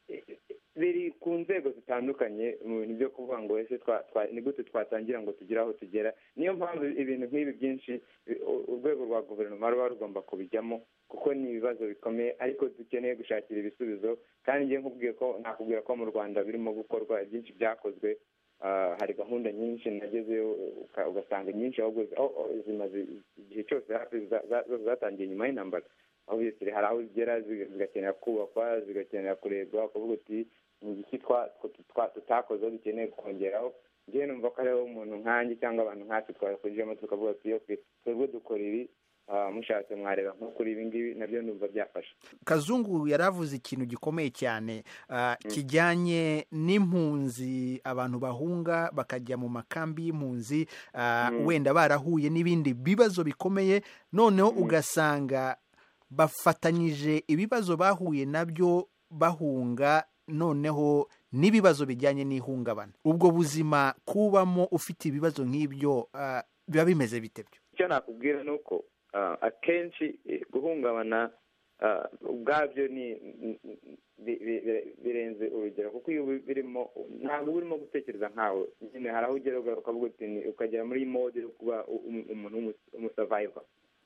biri ku nzego zitandukanye mu bintu byo kuvuga ngo ese ni gute twatangira ngo tugire aho tugera. Niyo mpamvu ibintu nk'ibi byinshi urwego rwa guverinoma ruba rugomba kubijyamo kuko ni ibibazo bikomeye ariko dukeneye gushakira ibisubizo. Kandi njye nkubwiye ko nakubwira ko mu Rwanda birimo gukorwa byinshi byakozwe. Hari gahunda nyinshi nagezeyo ugasanga nyinshi ahubwo zimaze igihe cyose hafi zatangiye nyuma y'intambara, aho hari aho zigera zigakenera kubakwa, zigakenera kurebwa, ukavuga uti ni iki tutakoze dukeneye kongeraho. njyewe numva ko ariho umuntu nkanjye cyangwa abantu nkatwe twakujemo tukavuga ati yo twebwe dukora ibi, mushatse mwareba nko kuri ibi ngibi nabyo numva byafasha. Kazungu yaravuze ikintu gikomeye cyane kijyanye n'impunzi, abantu bahunga bakajya mu makambi y'impunzi wenda barahuye n'ibindi bibazo bikomeye, noneho ugasanga bafatanyije ibibazo bahuye nabyo bahunga noneho n'ibibazo bijyanye n'ihungabana. Ubwo buzima kubamo ufite ibibazo nk'ibyo biba bimeze bite byo? Icyo nakubwira ni uko akenshi guhungabana ubwabyo ni birenze urugero, kuko iyo birimo ntabwo urimo gutekereza nkawe nyine, hari aho ugera ukavuga uti ukagera muri mode yo kuba umuntu umusavayiva.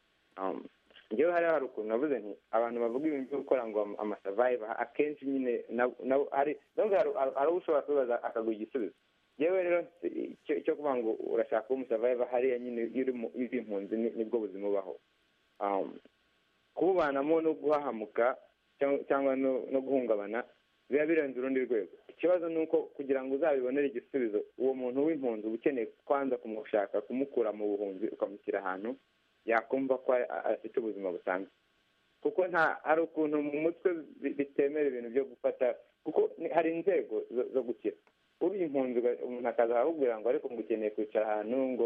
njyewe hari hari ukuntu navuze nti abantu bavuga ibintu byo gukora ngo amasavayiva akenshi nyine hari hari ushobora kubaza akaguha igisubizo. yewe rero icyo kuvuga ngo urashaka kuba umusavayiva hariya nyine iri impunzi nibwo buzima ubaho. kububanamo no guhahamuka cyangwa no guhungabana biba birenze urundi rwego. Ikibazo ni uko kugira ngo uzabibonere igisubizo uwo muntu w'impunzi uba ukeneye kwanza kumushaka kumukura mu buhunzi ukamushyira ahantu yakumva ko afite ubuzima busanzwe, kuko nta hari ukuntu mu mutwe bitemera ibintu byo gufata, kuko hari inzego zo gukira. uri impunzi umuntu akaza akakubwira ngo ariko ngukeneye kwicara ahantu ngo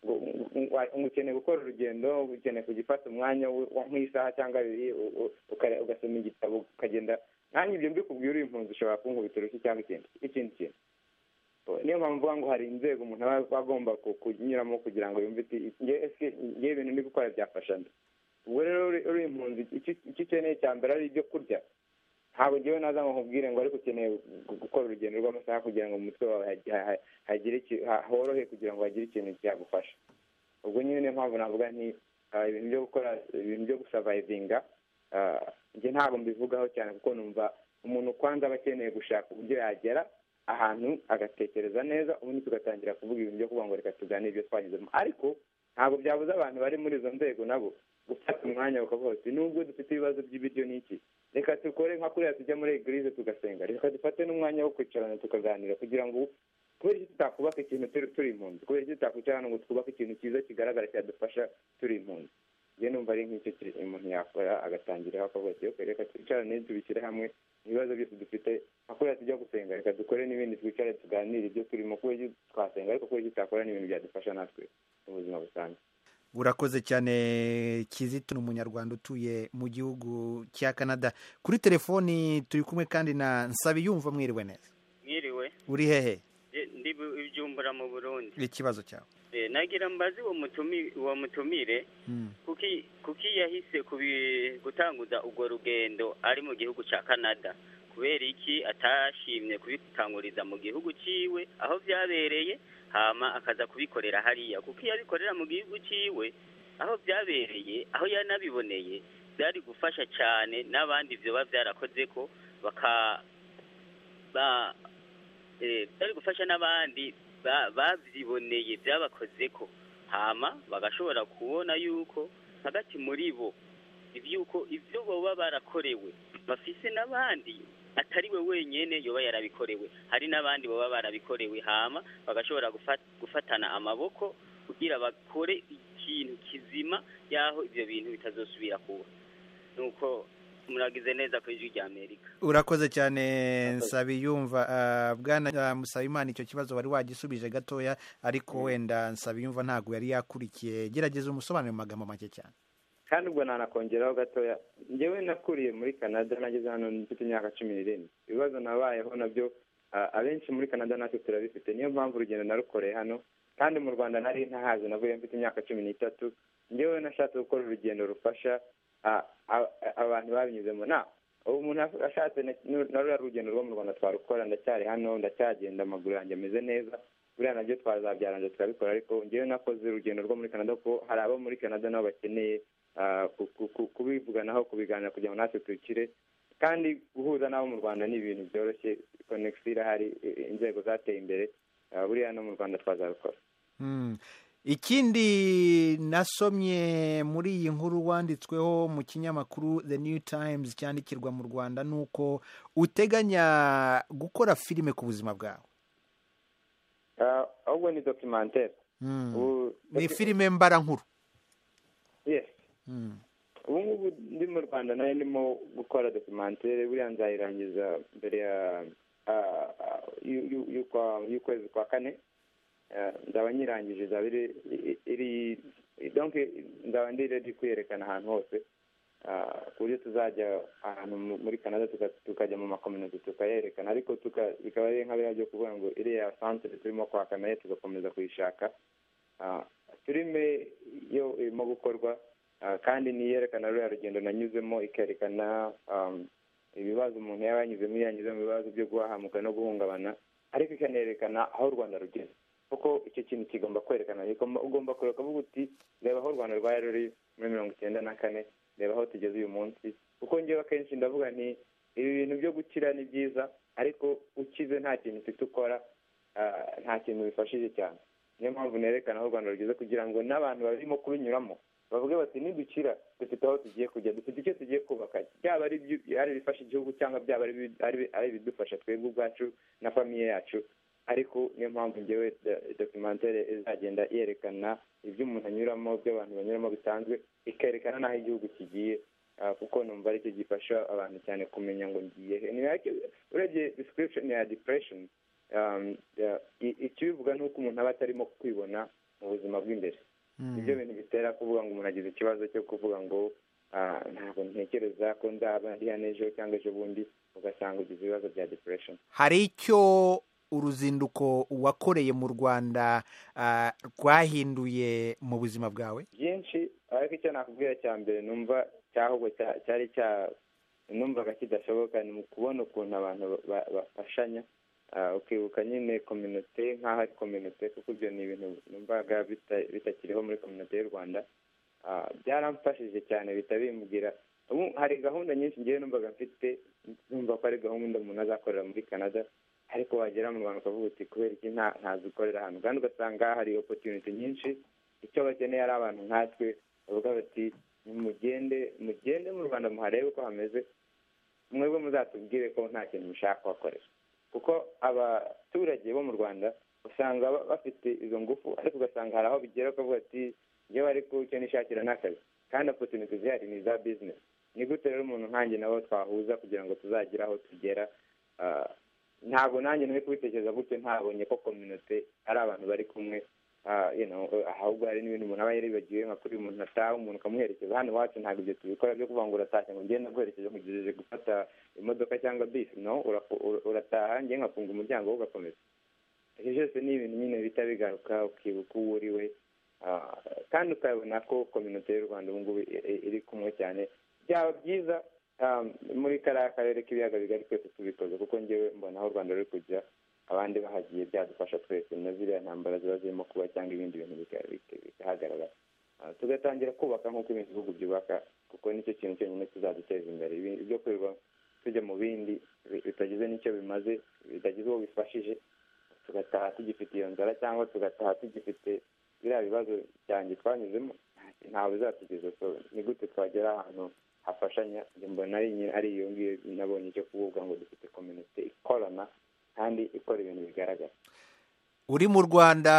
ngukeneye gukora urugendo, ukeneye kugifata umwanya nk'isaha cyangwa abiri ugasoma igitabo ukagenda. nanjye ibyo mbikubwira uri impunzi ushobora kunkubita urushyi cyangwa ikindi kintu. niyo mpamvu mvuga ngo hari inzego umuntu aba agomba kunyuramo kugira ngo yumve ati ngewe ibintu ndi gukora byafasha nde. ubwo rero uri impunzi icyo ukeneye cya mbere ari ibyo kurya. ntabwo ngewe naza ngo nkubwire ngo ariko ukeneye gukora urugendo rw'amasaha kugira ngo mu mutwe wawe hagire horohe kugira ngo hagire ikintu cyagufasha. ubwo nyine niyo mpamvu navuga nti ibintu byo gukora ibintu byo gusavayivinga njye ntabwo mbivugaho cyane, kuko numva umuntu kwanza aba akeneye gushaka uburyo yagera ahantu agatekereza neza, ubundi tugatangira kuvuga ibintu byo kuvuga ngo reka tuganire ibyo twagezemo. ariko ntabwo byabuze abantu bari muri izo nzego nabo gufata umwanya bakavuga ati nubwo dufite ibibazo by'ibiryo n'iki, reka dukore nka kuriya tujya muri egirize tugasenga, reka dufate n'umwanya wo kwicarana tukaganira kugira ngo kubera iki tutakubaka ikintu turi impunzi, kubera iki tutakwicarana ngo twubake ikintu cyiza kigaragara cyadufasha turi impunzi. njye numva ari nk'icyo kintu umuntu yakora agatangiraho akavuga ati reka twicarane tubishyire hamwe ibibazo byose dufite, nka kuriya tujya gusenga reka dukore n'ibindi twicare tuganire ibyo turimo, kubera iki twasenga ariko kubera iki tutakora n'ibintu byadufasha natwe mu buzima busanzwe. Urakoze cyane Kizito, ni umunyarwanda utuye mu gihugu cya Canada. Kuri telefoni turi kumwe kandi na Nsabiyumva. Mwiriwe neza? Mwiriwe. Uri hehe? Ndi Bujumbura mu Burundi. Ikibazo cyawe? Eh nagira mbazi uwo mutumi uwo mutumire hmm. kuki kuki yahise kubi gutanguza ubwo rugendo ari mu gihugu cya Canada, kubera iki atashimye kubitanguriza mu gihugu ciwe aho byabereye hama akaza kubikorera hariya, kuko yabikorera mu gihugu ciwe aho byabereye aho yanabiboneye byari gufasha cyane n'abandi byo bavyarakoze ko baka ba eh byari gufasha n'abandi bavyiboneye byabakoze ko, hama bagashobora kubona yuko hagati muri bo ivyuko ivyo boba barakorewe bafise n'abandi atari we wenyene yoba yarabikorewe, hari n'abandi boba barabikorewe, hama bagashobora gufatana amaboko kugira bakore ikintu kizima yaho ivyo bintu bitazosubira kuba. nuko muragize neza ku ijwi rya Amerika. Urakoze cyane Nsabiyumva. uh, bwana uh, Musabimana, icyo kibazo wari wagisubije gatoya, ariko wenda Nsabiyumva ntago yari yakurikiye. Gerageza umusobanuro mu magambo make cyane. kandi ubwo nanakongeraho gatoya, njyewe nakuriye muri Canada, nageze hano mfite imyaka cumi n'irindwi. ibibazo nabayeho nabyo abenshi muri Canada natwe turabifite, niyo mpamvu urugendo narukoreye hano. kandi mu Rwanda nari ntahazi, navuye mfite imyaka cumi n'itatu. njyewe nashatse gukora urugendo rufasha abantu babinyuzemo. na ubu umuntu ashatse na ruriya rugendo rwo mu Rwanda twarukora, ndacyari hano, ndacyagenda, amaguru yanjye ameze neza, buriya nabyo twazabyaranje tukabikora. Ariko ngewe nakoze urugendo rwo muri Canada ko hari abo muri Canada nabo bakeneye kubivuganaho, kubiganira kugira ngo natwe tukire, kandi guhuza n'abo mu Rwanda ni ibintu byoroshye, konegisiyo irahari, inzego zateye imbere, buriya no mu Rwanda twazabikora. Ikindi nasomye muri iyi nkuru wanditsweho mu kinyamakuru The New Times cyandikirwa mu Rwanda ni uko uteganya gukora filime ku buzima bwawe. ahubwo ni documentaire. Ni filime mbarankuru. Yes. Ubu ngubu ndi mu Rwanda nayo ndimo gukora documentaire, buriya nzayirangiza mbere ya y'ukwezi kwa kane. Ndaba nyirangije izaba iri donc ndaba ndi ready kwerekana ahantu hose, ku buryo tuzajya ahantu muri Canada tukajya mu makominote tukayerekana, ariko bikaba ari nka biriya byo kuvuga ngo iriya centre turimo kwaka nayo tugakomeza kuyishaka. Filime yo irimo gukorwa, kandi niyerekana ruriya rugendo nanyuzemo, ikerekana ibibazo umuntu yaba yanyuzemo, yanyuze mu bibazo byo guhahamuka no guhungabana, ariko ikanerekana aho u Rwanda rugeze, kuko icyo kintu kigomba kwerekana. Ugomba kureka uvuga uti reba aho u Rwanda rwari ruri muri mirongo icyenda na kane, reba aho tugeze uyu munsi. Kuko ngewe akenshi ndavuga nti ibi bintu byo gukira ni byiza, ariko ukize nta kintu ufite ukora, nta kintu bifashije cyane. Niyo mpamvu nerekana aho u Rwanda rugeze, kugira ngo n'abantu barimo kubinyuramo bavuge bati nidukira dufite aho tugiye kujya, dufite icyo tugiye kubaka, byaba ari ibifasha igihugu cyangwa byaba ari ibidufasha twebwe ubwacu na famiye yacu. Ariko niyo mpamvu ngewe documentaire izagenda yerekana ibyo umuntu anyuramo, ibyo abantu banyuramo bisanzwe, ikerekana n'aho igihugu kigiye, kuko numva aricyo gifasha abantu cyane kumenya ngo ngiye he. Urebye description ya depression, ikibivuga ni uko umuntu aba atarimo kwibona mu buzima bw'imbere. Ibyo bintu bitera kuvuga ngo umuntu agize ikibazo cyo kuvuga ngo ntabwo ntekereza ko nzaba ndi hano ejo cyangwa ejo bundi, ugasanga ugize ibibazo bya depression. Hari icyo uruzinduko wakoreye mu Rwanda rwahinduye mu buzima bwawe? Byinshi, ariko icyo nakubwira cya mbere numva cyahubwo cyari cya numvaga kidashoboka ni kubona ukuntu abantu bafashanya, ukibuka nyine community nk'aho ari community, kuko ibyo ni ibintu numvaga bitakiriho muri community y'u Rwanda. Byaramfashije cyane, bitabimbwira. Hari gahunda nyinshi ngewe numvaga mfite, numva ko ari gahunda umuntu azakorera muri Canada, ariko wagera mu Rwanda ukavuga uti kubera iki ntazikorera hano, kandi ugasanga hari opportunity nyinshi. Icyo bakeneye ari abantu nkatwe bavuga bati mugende mugende mu Rwanda muharebe uko hameze, mwebwe muzatubwire ko nta kintu mushaka kuhakorera. Kuko abaturage bo mu Rwanda usanga bafite izo ngufu, ariko ugasanga hari aho bigera ukavuga ati yewe ariko icyo nishakira n'akazi, kandi opportunity zihari ni za business. Ni gute rero umuntu nkanjye nabo twahuza kugira ngo tuzagire aho tugera? Ntabwo nanjye nari kubitekereza gutyo ntabonye ko community ari abantu bari kumwe, ahubwo hari n'ibintu umuntu aba yaribagiwe, nka kuri umuntu ataha umuntu ukamuherekeza. Hano iwacu ntabwo ibyo tubikora byo kuvuga ngo uratashye ngo ngende guherekeje nkugejeje gufata imodoka cyangwa bisi. No, urataha njye nkafunga umuryango ugakomeza. Ibyo byose ni ibintu nyine bita bigaruka, ukibuka uwo uri we, kandi ukabona ko community y'u Rwanda ubu ngubu iri kumwe cyane. Byaba byiza muri kariya karere k'ibiyaga bigari twese tubikoze, kuko ngewe mbona aho u Rwanda ruri kujya abandi bahagiye byadufasha twese, na ziriya ntambara ziba zirimo kuba cyangwa ibindi bintu bikahagarara, tugatangira kubaka nk'uko ibindi bihugu byubaka, kuko nicyo kintu cyonyine kizaduteza imbere. Ibyo kwirirwa tujya mu bindi bitagize n'icyo bimaze, bitagize uwo bifashije, tugataha tugifite iyo nzara cyangwa tugataha tugifite biriya bibazo byanjye twanyuzemo, ntawe bizatugeza. So ni gute twagera ahantu hafashanya? Mbona ari iyo ngiyo nabonye cyo kuvuga ngo dufite community ikorana kandi ikora ibintu bigaragara. Uri mu Rwanda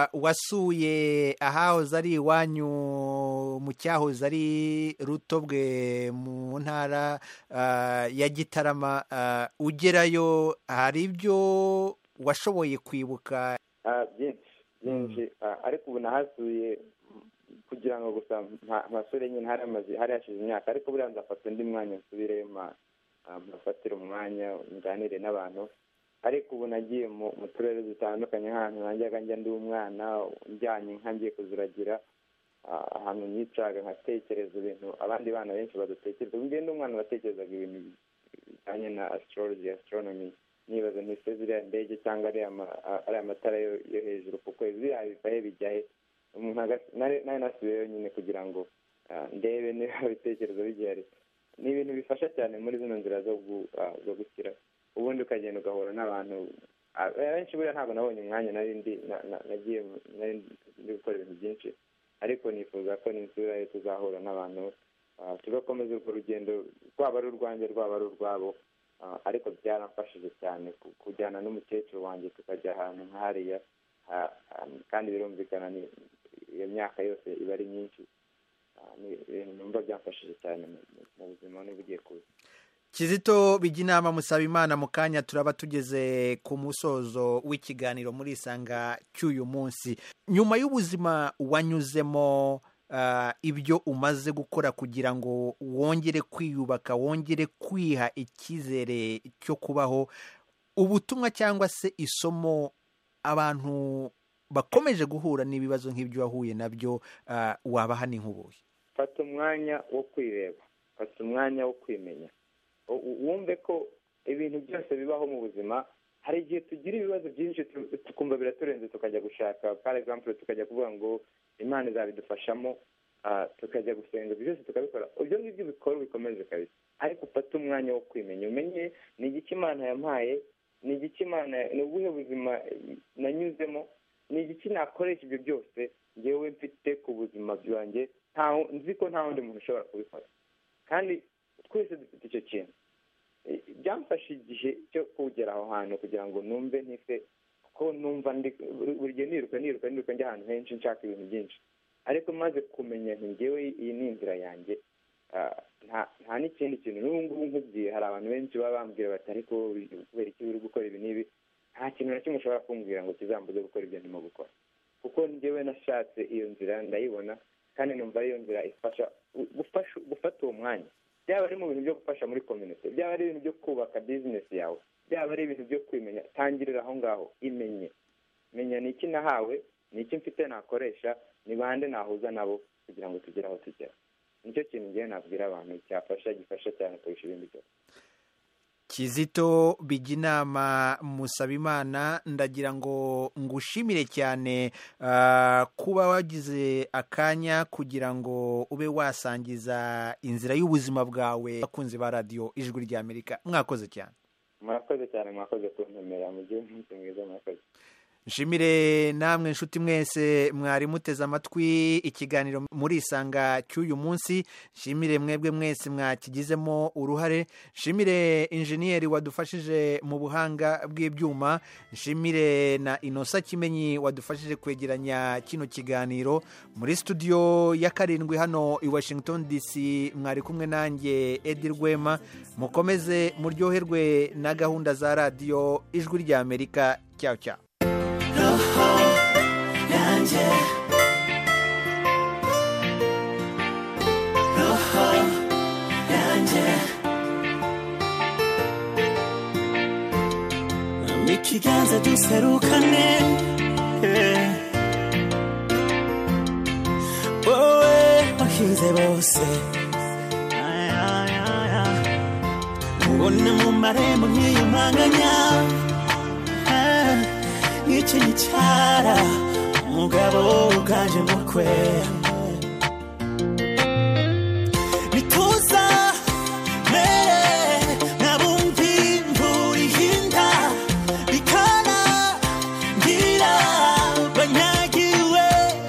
wasuye ahahoze ari iwanyu mu cyahoze ari Rutobwe mu ntara ya Gitarama, ugerayo hari ibyo washoboye kwibuka? Byinshi byinshi, ariko ubu nahasuye kugira ngo gusa mpasure nyine hari amazi hari hashize imyaka, ariko buriya nzafata undi mwanya nsubire mpafatire umwanya nganire n'abantu. Ariko ubu nagiye mu turere dutandukanye, nk'ahantu najyaga njya ndi umwana njyanye inka ngiye kuziragira, ahantu nicaga nkatekereza ibintu abandi bana benshi badatekereza. Ubu ndi umwana watekerezaga ibintu bijyanye na astrology astronomy nibaza ntise ziriya ndege cyangwa ari amatara yo hejuru ku kwezi biriya bivahe bijyahe umuntu nawe nasubiyeyo nyine kugira ngo ndebe niba ibitekerezo bigihari. ni ibintu bifasha cyane muri zino nzira zo gukira, ubundi ukagenda ugahura n'abantu benshi. buriya ntabwo nabonye umwanya nari ndi nagiye nari ndi gukora ibintu byinshi, ariko nifuza ko ninsubirayo tuzahura n'abantu tugakomeza urwo rugendo, rwaba ari urwanjye rwaba ari urwabo. ariko byaramfashije cyane kujyana n'umukecuru wanjye tukajya ahantu nk'hariya, kandi birumvikana iyo myaka yose iba ari myinshi. numva byamfashije cyane mu buzima n'ubugiye kuza. Kizito Bijinama Musabimana, mu kanya turaba tugeze ku musozo w'ikiganiro muri Isanga cy'uyu munsi. Nyuma y'ubuzima wanyuzemo, uh, ibyo umaze gukora kugira ngo wongere kwiyubaka, wongere kwiha icyizere cyo kubaho, ubutumwa cyangwa se isomo abantu bakomeje guhura n'ibibazo nk'ibyo wahuye nabyo, uh, wabaha ni nk'ubuhe? Fata umwanya wo kwireba, fata umwanya wo kwimenya, wumve ko ibintu byose bibaho mu buzima. hari igihe tugira ibibazo byinshi tukumva biraturenze, tukajya gushaka par exemple tukajya kuvuga ngo Imana izabidufashamo, tukajya gusenga, byose tukabikora. ibyo ngibyo bikora bikomeze kabisa, ariko ufate umwanya wo kwimenya, umenye ni igiki Imana yampaye, ni igiki Imana, ni ubuhe buzima nanyuzemo, ni igiki nakoresha ibyo byose ngewe mfite ku buzima bwanjye. nzi ko nta wundi muntu ushobora kubikora, kandi twese dufite icyo kintu. byamfashe igihe cyo kugera aho hantu kugira ngo numve ntife, ko numva buri gihe niruka niruka niruka njya ahantu henshi nshaka ibintu byinshi, ariko maze kumenya nti ngewe iyi ni inzira yanjye. nta n'ikindi kintu. n'ubu ngubu nkubwiye, hari abantu benshi baba bambwira bati ariko kubera iki uri gukora ibi n'ibi, nta kintu na kimwe ushobora kumbwira ngo kizambuze gukora ibyo ndimo gukora, kuko ngewe nashatse iyo nzira ndayibona, kandi numva ariyo nzira ifasha gufata uwo mwanya. byaba ari mu bintu byo gufasha muri community, byaba ari ibintu byo kubaka business yawe, byaba ari ibintu byo kwimenya, tangirira aho ngaho. imenye menya ni iki nahawe, ni iki mfite nakoresha, ni bande nahuza nabo kugira ngo tugere aho tugera. nicyo kintu ngiye nabwira abantu cyafasha, gifasha cyane kurusha ibindi byose. Kizito Bijinama Musabimana, ndagira ngo ngushimire cyane uh, kuba wagize akanya kugira ngo ube wasangiza inzira y'ubuzima bwawe abakunzi ba radio Ijwi ry'Amerika. Mwakoze cyane. Mwakoze cyane, mwakoze kuntumira mu gihe umunsi mwiza. Mwakoze. Nshimire namwe nshuti mwese mwari muteze amatwi ikiganiro muri Isanga cy'uyu munsi. Nshimire mwebwe mwese mwakigizemo uruhare. Nshimire injeniyeri wadufashije mu buhanga bw'ibyuma. Nshimire na Inosa Kimenyi wadufashije kwegeranya kino kiganiro. Muri studio ya karindwi hano i Washington D C mwari kumwe nanjye Edi Rwema. Mukomeze muryoherwe na gahunda za radio Ijwi ry'Amerika. Ciao ciao. Roho yanjye, roho yanjye, ikiganza duserukane, wowe wahize bose, ubona mu marembo nk'iyumanganya, iki nicara umugabo uganje mukwe, nituza mere nabumvi imvura ihinda, bikana ngira banyagiwe,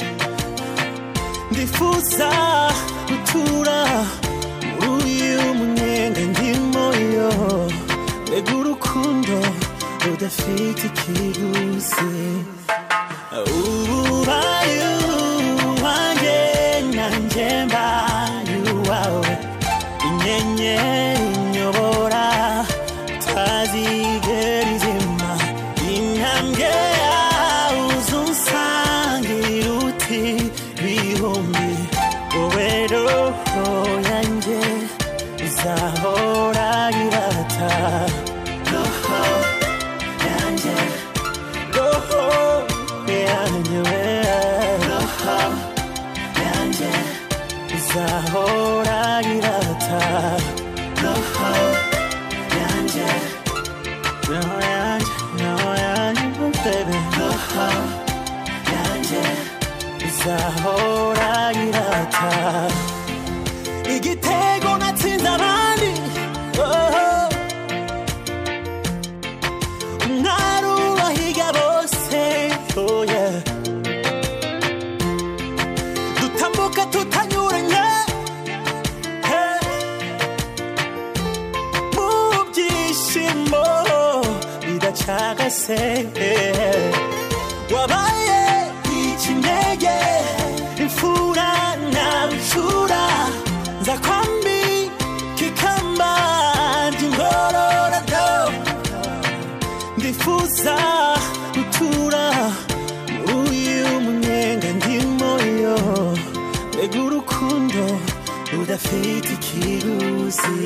ndifuza gutura muri uyu munyenga ndimo yo, mbega urukundo udafite ikiguzi, ubaye uwanjye nanjye mbaye uwawe, inyenyeri inyobora tazigera izima, intambwe yawe uzunsangira uti bihumbi, wowe roho yanjye izahora irata, roho yanjye, roho yanjye izahora irata, roho yanjye. izahora irata igitego natsinze abandi oh. Umwari ubahiga bose oh yeah. Dutambuka tutanyuranye hey. Mu byishimo bidacagase hey. Wabaye ikinege imfura na nshura nza kwambi kikamba ngororado ndifuza gutura uyu munyenga ndimo yo mbega urukundo rudafite ikiguzi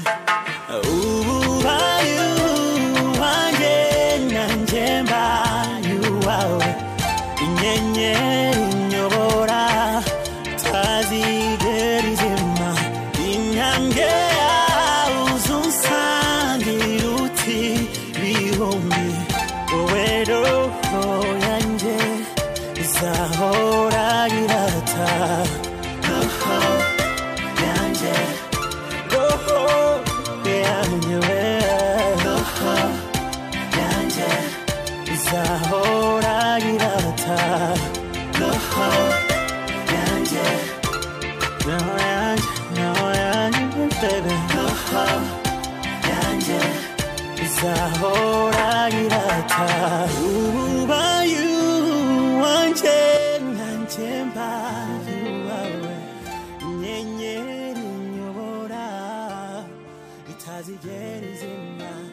ubaye wanjye nanjye mbaye uwawe inyenyeri inyobora tazigera izima intambwe yawe uzunsangira uti bihumbi wowe roho yanjye izahora irata roho yanjye roho yanjye roho yanjye izahora irata roho yanjye roho yanjye roho yanjye baby roho yanjye izahora irata ubaye wanjye nanjye mbaye uwawe inyenyeri inyobora itazigera izima